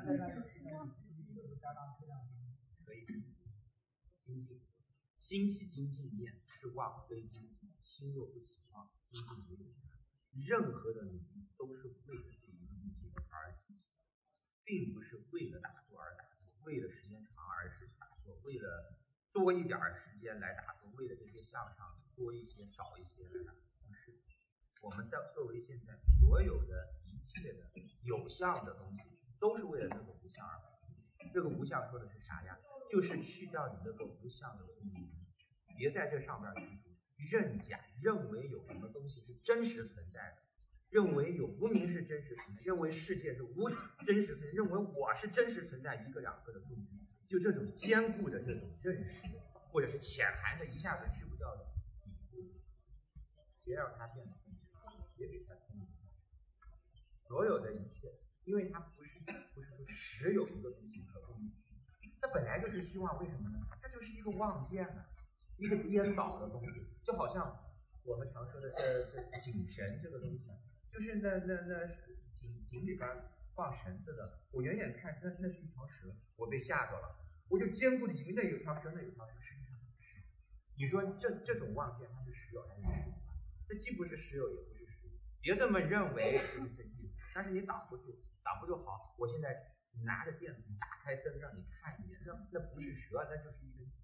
S12: 可以，精进，兴起精进念，是妄非精进。心若不起妄，精进没有啥。任何的努力都是为了这一个目的而进行，并不是为了打坐而打坐，为了时间长而是打坐，为了多一点时间来打坐，为了这些向上多一些少一些来打坐。不是，我们作为现在所有的一切的有相的东西，都是为了那个无相而来。这个无相说的是啥呀？就是去掉你那个无相的东西，别在这上面居住。认假，认为有什么东西是真实存在的，认为有无明是真实存在，认为世界是无真实存在，认为我是真实存在一个两个的重点，就这种坚固的这种认识，或者是潜含的一下子去不掉的底部，别让它变得真实，别给它通一下。所有的一切，因为它不是说实有一个东西可供你去，它本来就是虚妄，为什么呢？它就是一个妄见啊。一个颠倒的东西，就好像我们常说的这井绳这个东西，就是那井里边放绳子的，我远远看那是一条蛇，我被吓着了，我就坚固的以为那有条蛇，那有条蛇，实际上不是。你说这种妄见它是实有还是实有？这既不是实有也不是实有，别这么认为就是这意思。但是你挡不住好，我现在拿着电筒打开灯让你看一眼，那不是蛇，那就是一根井。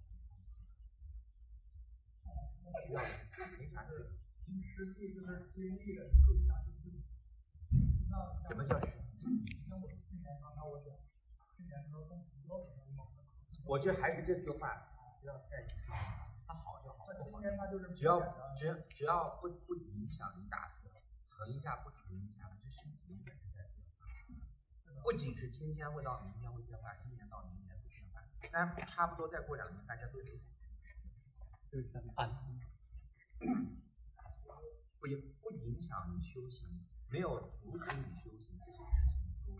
S12: 需要没啥事，实际就是经历了就想去。什么叫实际？那我去年刚才我讲，去年说动不动我觉得还是这句话，不要在意它好就好，不好只要不影响你打坐，疼一下不疼一下，这身体应该是在变化。不仅是今天会到明天会变化，今年到明年会变化，但差不多再过2年大家都得死。就是暗记，不影响你修行，没有阻止你修行，这些事情都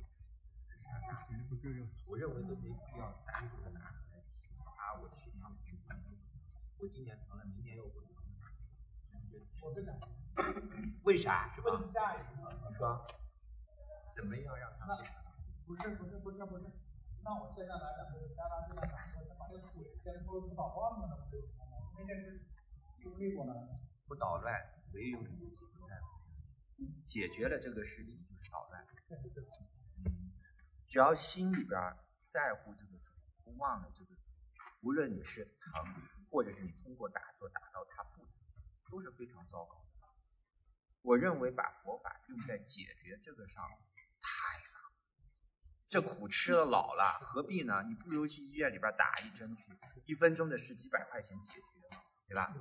S12: 我认为都没必要单独的拿出来提啊！我去趟我今年疼了，明年又不疼。我这讲，为啥是吧？问下一个，你说怎么样让他们？不是，那我现在来讲，就是加拿大这样讲，我把这个腿先抽出把忘了呢，那件事不捣乱，唯有你自己不在乎。解决了这个事情就是捣乱。只要心里边在乎这个主，不忘了这个主，无论你是疼，或者是你通过打坐打到它不疼，都是非常糟糕的。我认为把佛法用在解决这个上太难，这苦吃了老了，何必呢？你不如去医院里边打一针去，1分钟的事几百块钱解决，对吧？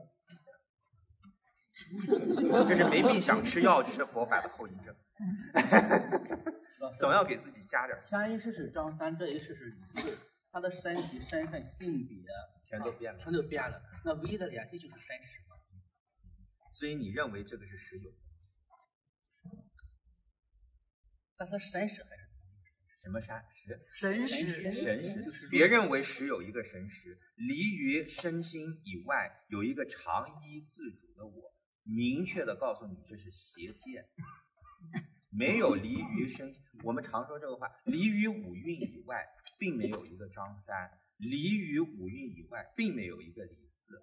S12: 这是没病想吃药，这是佛法的后遗症。总要给自己加点。
S8: 下一世是张三，这一世是李四，他的身体、身份、性别
S12: 全都变了，
S8: 全都变了。那唯一的联系就是身实嘛。
S12: 所以你认为这个是实有？
S8: 但他神识还是
S12: 什么山实？
S8: 神识，
S12: 神识。别认为实有一个神识，离于身心以外有一个常依自主的我。明确的告诉你，这是邪见，没有离于身。我们常说这个话，离于五蕴以外，并没有一个张三；离于五蕴以外，并没有一个李四。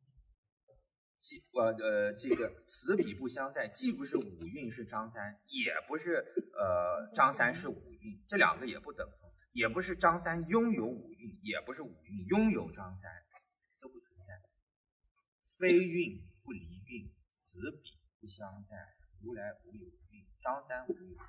S12: 这个此彼不相在，既不是五蕴是张三，也不是张三是五蕴，这两个也不等同，也不是张三拥有五蕴，也不是五蕴拥有张三，都不存在。非蕴不离蕴。此彼不相在，如来无有蕴，张三无有蕴，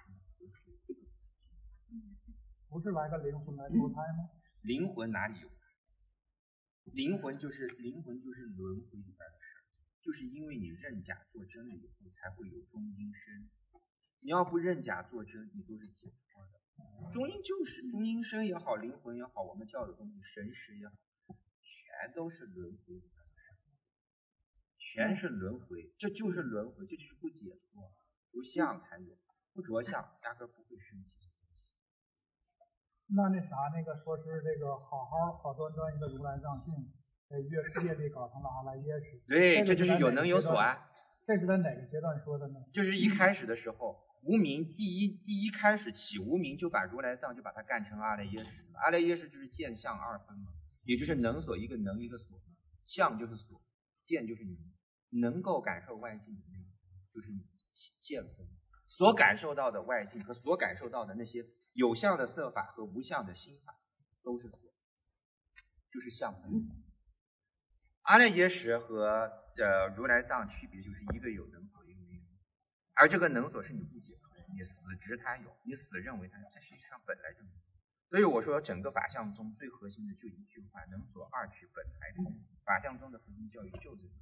S10: 不是来个灵魂来投胎吗？
S12: 灵魂哪里有？灵魂就是轮回里边的事，就是因为你认假做真了以后，才会有中阴身。你要不认假做真，你都是解脱的。中阴就是中阴身也好，灵魂也好，我们叫的东西，神识也好，全都是轮回里边。全是轮回，这就是轮回，这就是不解脱。着相才有，不着相压根不会生起这东西。
S10: 那啥，那个说是这个好端端一个如来藏性，业力搞成了阿赖耶识。
S12: 对，这就是有能有所啊。
S10: 这是在哪个阶段说的呢？
S12: 就是一开始的时候，无明第一开始起无明，就把如来藏就把它干成阿赖耶识了。阿赖耶识就是见相二分嘛，也就是能所一个能一个所，相就是所，见就是你。能够感受外境的那个就是你见分，所感受到的外境和所感受到的那些有相的色法和无相的心法都是所，就是相分。阿赖耶识和如来藏区别就是一个有能所，一个没有，而这个能所是你不解脱，你死执它有，你死认为它有，但实际上本来就没有。所以我说整个法相宗最核心的就一句话：能所二取本来空。法相宗的核心教育就这个。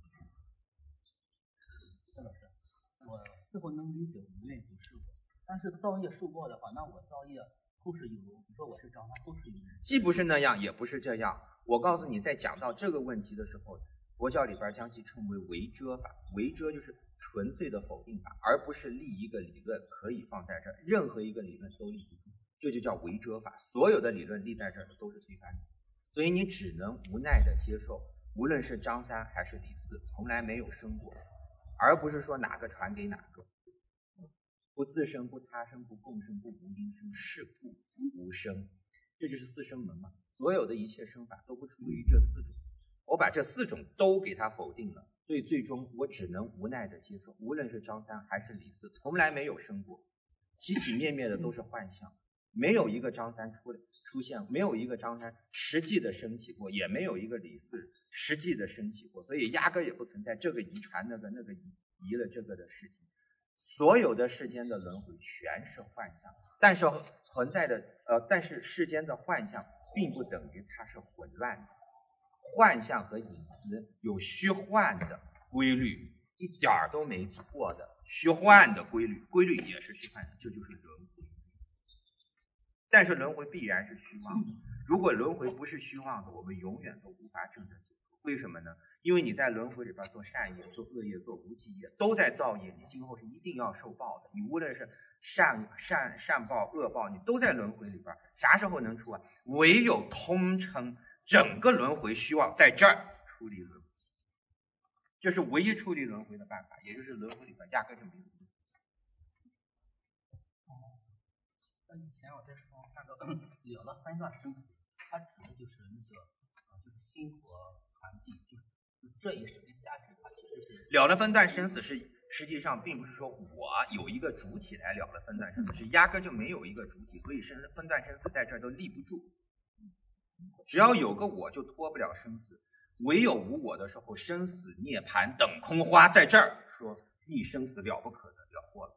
S8: 陈老师，我是否能理解无蕴不是我？但是造业受报的话，那我造业后世有，你说我是张三，后世有，
S12: 既不是那样，也不是这样。我告诉你，在讲到这个问题的时候，佛教里边将其称为唯遮法。唯遮就是纯粹的否定法，而不是立一个理论可以放在这儿，任何一个理论都立不住，这就叫唯遮法。所有的理论立在这儿的都是推翻的，所以你只能无奈的接受，无论是张三还是李四，从来没有生过。而不是说哪个传给哪个，不自生，不他生，不共生，不无因生，是故无生。这就是四生门嘛。所有的一切生法都不出于这四种，我把这四种都给他否定了，所以最终我只能无奈的接受，无论是张三还是李四，从来没有生过，起起灭灭的都是幻象，没有一个张三出现，没有一个张三实际的升起过，也没有一个李四实际的升起过，所以压根也不存在这个遗传那个遗了这个的事情。所有的世间的轮回全是幻象，但是世间的幻象并不等于它是混乱的，幻象和影子有虚幻的规律，一点儿都没错的虚幻的规律也是虚幻的，这就是轮回。但是轮回必然是虚妄的，如果轮回不是虚妄的，我们永远都无法证得解脱。为什么呢？因为你在轮回里边做善业、做恶业、做无记业，都在造业，你今后是一定要受报的。你无论是善报、恶报，你都在轮回里边，啥时候能出啊？唯有通称整个轮回虚妄，在这儿处理轮回，这是唯一处理轮回的办法，也就是轮回里边压根就没有。
S8: 以前我在书上看到了了三段生死，它指的就是那个就是心佛传递，就这一世跟下
S2: 了分段生死是实际上并不是说我有一个主体来了分段生死，是压根就没有一个主体，所以分段生死在这儿都立不住。只要有个我就脱不了生死，唯有无我的时候，生死涅槃等空花，在这儿说逆生死了不可的了过了。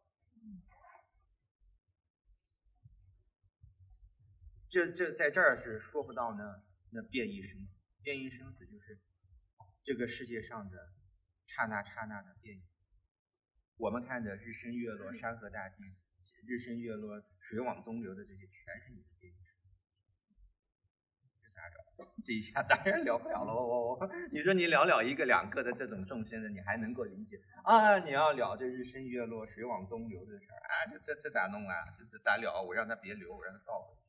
S2: 这在这儿是说不到那变异生死，变异生死就是这个世界上的刹那刹那的变异。我们看的日升月落、山河大地，日升月落、水往东流的这些，全是你的变异生死。这咋着？这一下当然了不了喽。你说你了一个两个的这种众生的，你还能够理解啊？你要了这日升月落、水往东流的事儿啊？这咋弄啊？这咋了？我让他别流，我让他倒回去。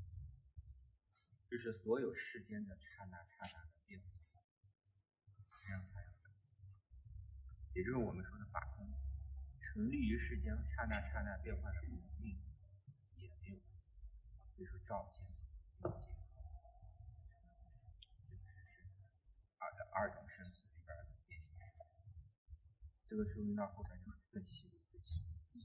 S2: 就是所有世间的刹那刹那的变化，这样才有的，也就是我们说的法空，成立于世间刹那刹那变化的命也没有，所以说照见见，二种生死里边的变异，这个说明到后边就更细更细。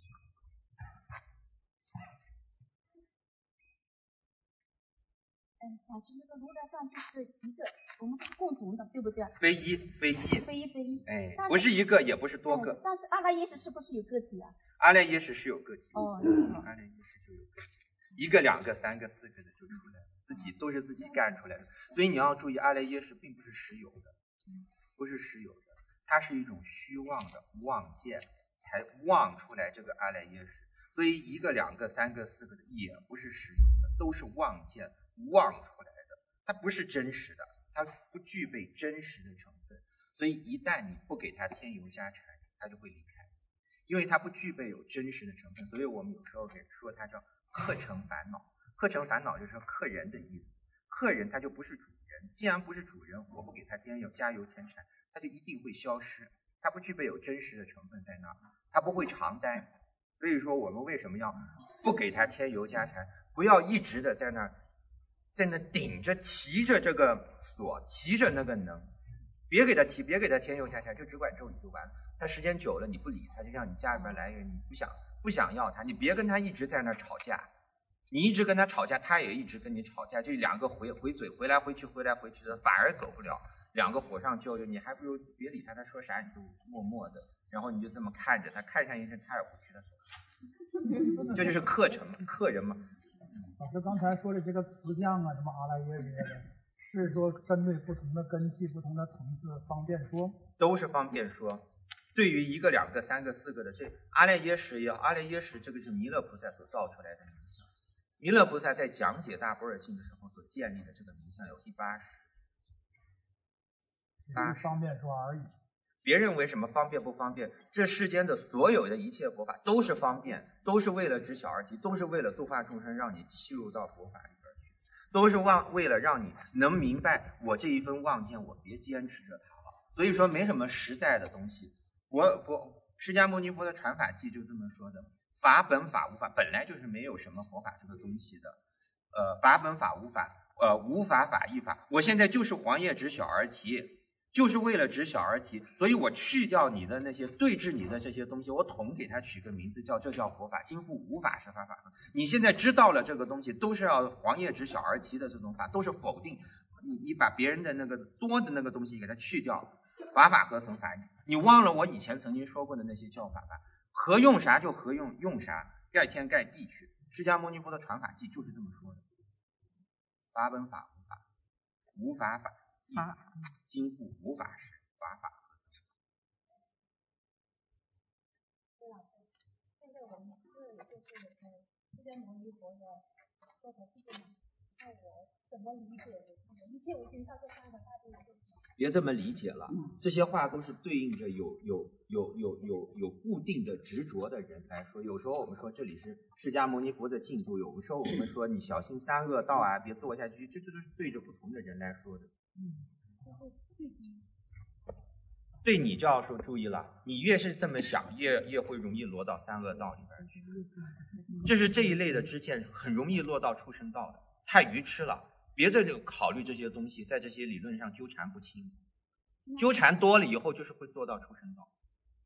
S6: 老师，那个如来藏就是一个，我们是共同的，对不对？
S2: 非一。哎，不是一个，也不是多个。
S6: 但是阿赖耶识是不是有个体啊？
S2: 阿赖耶识是有个体。
S6: 哦，
S2: 阿赖耶识就有个体，一个、两个、三个、四个的就出来了，自己都是自己干出来的。所以你要注意，阿赖耶识并不是实有的，不是实有的，它是一种虚妄的妄见才妄出来这个阿赖耶识。所以一个、两个、三个、四个的也不是实有的，都是妄见妄出来的，它不是真实的，它不具备真实的成分。所以一旦你不给它添油加柴，它就会离开，因为它不具备有真实的成分。所以我们有时候给说它叫客成烦恼，客成烦恼就是说客人的意思，客人他就不是主人，既然不是主人，我不给他加油添柴，他就一定会消失，它不具备有真实的成分在那儿，它不会常待。所以说我们为什么要不给它添油加柴，不要一直的在那顶着提着这个锁，提着那个能，别给它提，别给它添油加柴，就只管咒语就完了。他时间久了你不理他，就像你家里边来人，你不想要他，你别跟他一直在那吵架，你一直跟他吵架，他也一直跟你吵架，就两个回嘴，回来回去的，反而走不了，两个火上浇油，你还不如别理他，他说啥你就默默的，然后你就这么看着他，看上一阵他也不去了。这就是客人嘛。
S10: 老师刚才说的这个词相啊，什么阿赖耶识的，是说针对不同的根器、不同的层次方便说，都是方便说。对于一个、两个、三个、四个的，这阿赖耶识也好，阿赖耶识这个是弥勒菩萨所造出来的名相。弥勒菩萨在讲解大般若经的时候所建立的这个名相有第80，方便说而已。别认为什么方便不方便，这世间的所有的一切佛法都是方便，都是为了知晓而起，都是为了度化众生，让你契入到佛法里边去，都是为了让你能明白我这一分妄见，我别坚持着它了。所以说没什么实在的东西。释迦牟尼佛的传法记就这么说的：法本法无法，本来就是没有什么佛法这个东西的。法本法无法，无法法亦法。我现在就是黄叶知晓而提。就是为了知晓而提，所以我去掉你的那些对治你的这些东西，我统给它取个名字这叫佛法。今复无法是法。你现在知道了这个东西，都是要黄叶知晓而提的这种法，都是否定。你把别人的那个多的那个东西给它去掉，法何曾法？你忘了我以前曾经说过的那些教法吧？合用啥就合用啥，盖天盖地去。释迦牟尼佛的传法记就是这么说的：法本法无法，无法法。今复无法时，法何曾法？
S6: 对老师，现在我们就是释迦牟尼佛的说法是这样，那我怎么理解一切无心造作三的大地？
S2: 别这么理解了，这些话都是对应着有固定的执着的人来说。有时候我们说这里是释迦牟尼佛的净土，有时候我们说你小心三恶道啊，别堕下去，这都是对着不同的人来说的。对你就要说注意了，你越是这么想，越会容易落到三恶道里边去。这是这一类的知见很容易落到畜生道的，太愚痴了。别在这考虑这些东西，在这些理论上纠缠不清。
S10: 纠缠多了以后，就是会做到出生道。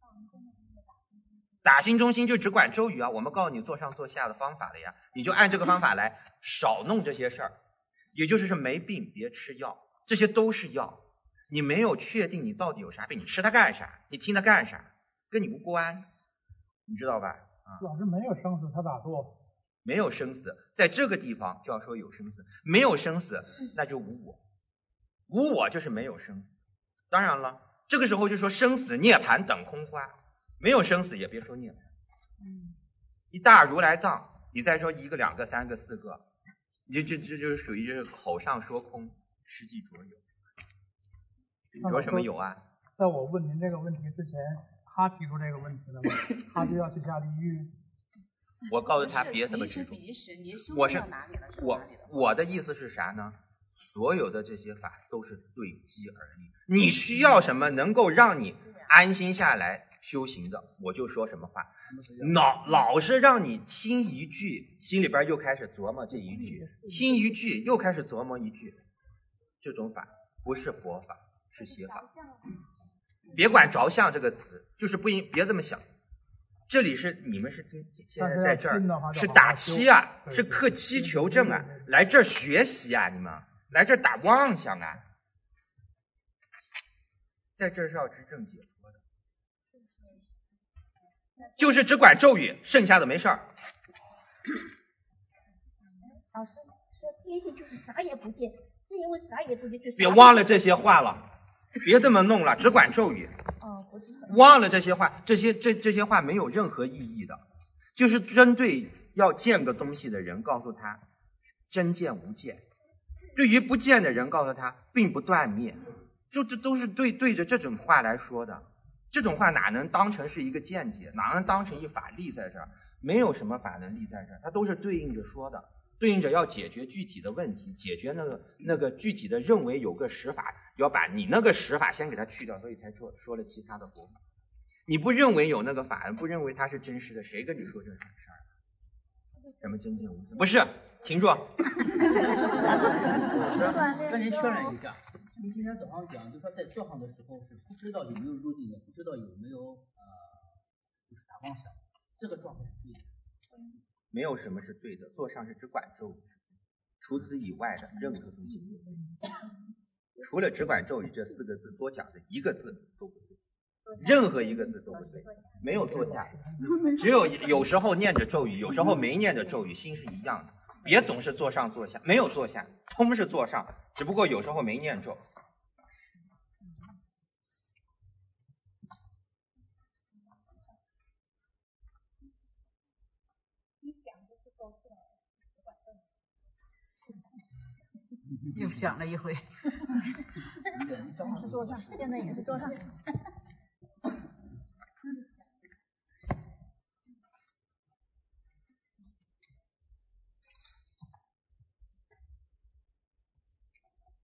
S10: 打心中心就只管咒语啊，我们告诉你做上做下的方法了呀，你就按这个方法来，少弄这些事儿。也就是没病别吃药，这些都是药。你没有确定你到底有啥病，你吃它干啥？你听它干啥？跟你无关，你知道吧？啊，
S14: 老师没有生死，他咋做？
S10: 没有生死，在这个地方就要说有生死，没有生死那就无我，无我就是没有生死。当然了，这个时候就说生死涅槃等空花，没有生死也别说涅槃。一大如来藏，你再说一个、两个、三个、四个，这就是属于就是口上说空，实际着有。你说什么有啊？
S14: 在我问您这个问题之前，他提出这个问题了吗？他就要去下地狱。
S10: 我告诉他别这么执着。我的意思是啥呢？所有的这些法都是对机而立。你需要什么能够让你安心下来修行的，我就说什么话。老是让你听一句，心里边又开始琢磨这一句；听一句又开始琢磨一句。这种法不是佛法，是邪法。别管着相这个词，就是别这么想。这里是你们是听，现在在这儿是打七啊，是克七求证啊，来这儿学习啊，你们来这儿打妄想啊，在这儿是要知正解脱的，就是只管咒语，剩下的没事儿。
S6: 老师说见性就是啥也不见，正因为啥也不见就。
S10: 别忘了这些话了，别这么弄了，只管咒语。
S6: 不是。
S10: 忘了这些话，这些话没有任何意义的，就是针对要见个东西的人，告诉他真见无见；对于不见的人，告诉他并不断灭。就这都是对着这种话来说的，这种话哪能当成是一个见解，哪能当成一法立在这儿？没有什么法能立在这儿，它都是对应着说的，对应着要解决具体的问题，解决那个具体的认为有个实法，要把你那个实法先给它去掉，所以才说了其他的佛法。你不认为有那个法，不认为它是真实的，谁跟你说这种事儿？什么真见无见？不是，停住。
S8: 老师，跟您确认一下，您今天早上讲，就说在坐上的时候是不知道有没有入定，也不知道有没有就是打妄想，这个状态是对的。
S10: 没有什么是对的，坐上是只管咒语，除此以外的任何东西不对。除了只管咒语这4个字多讲的一个字都不对，任何一个字都不对。没有坐下，只有时候念着咒语，有时候没念着咒语，心是一样的。别总是坐上坐下，没有坐下，通是坐上，只不过有时候没念咒。
S6: 你想的是都是只管咒
S5: 又想了一回。
S6: 是坐上，现在也是坐上。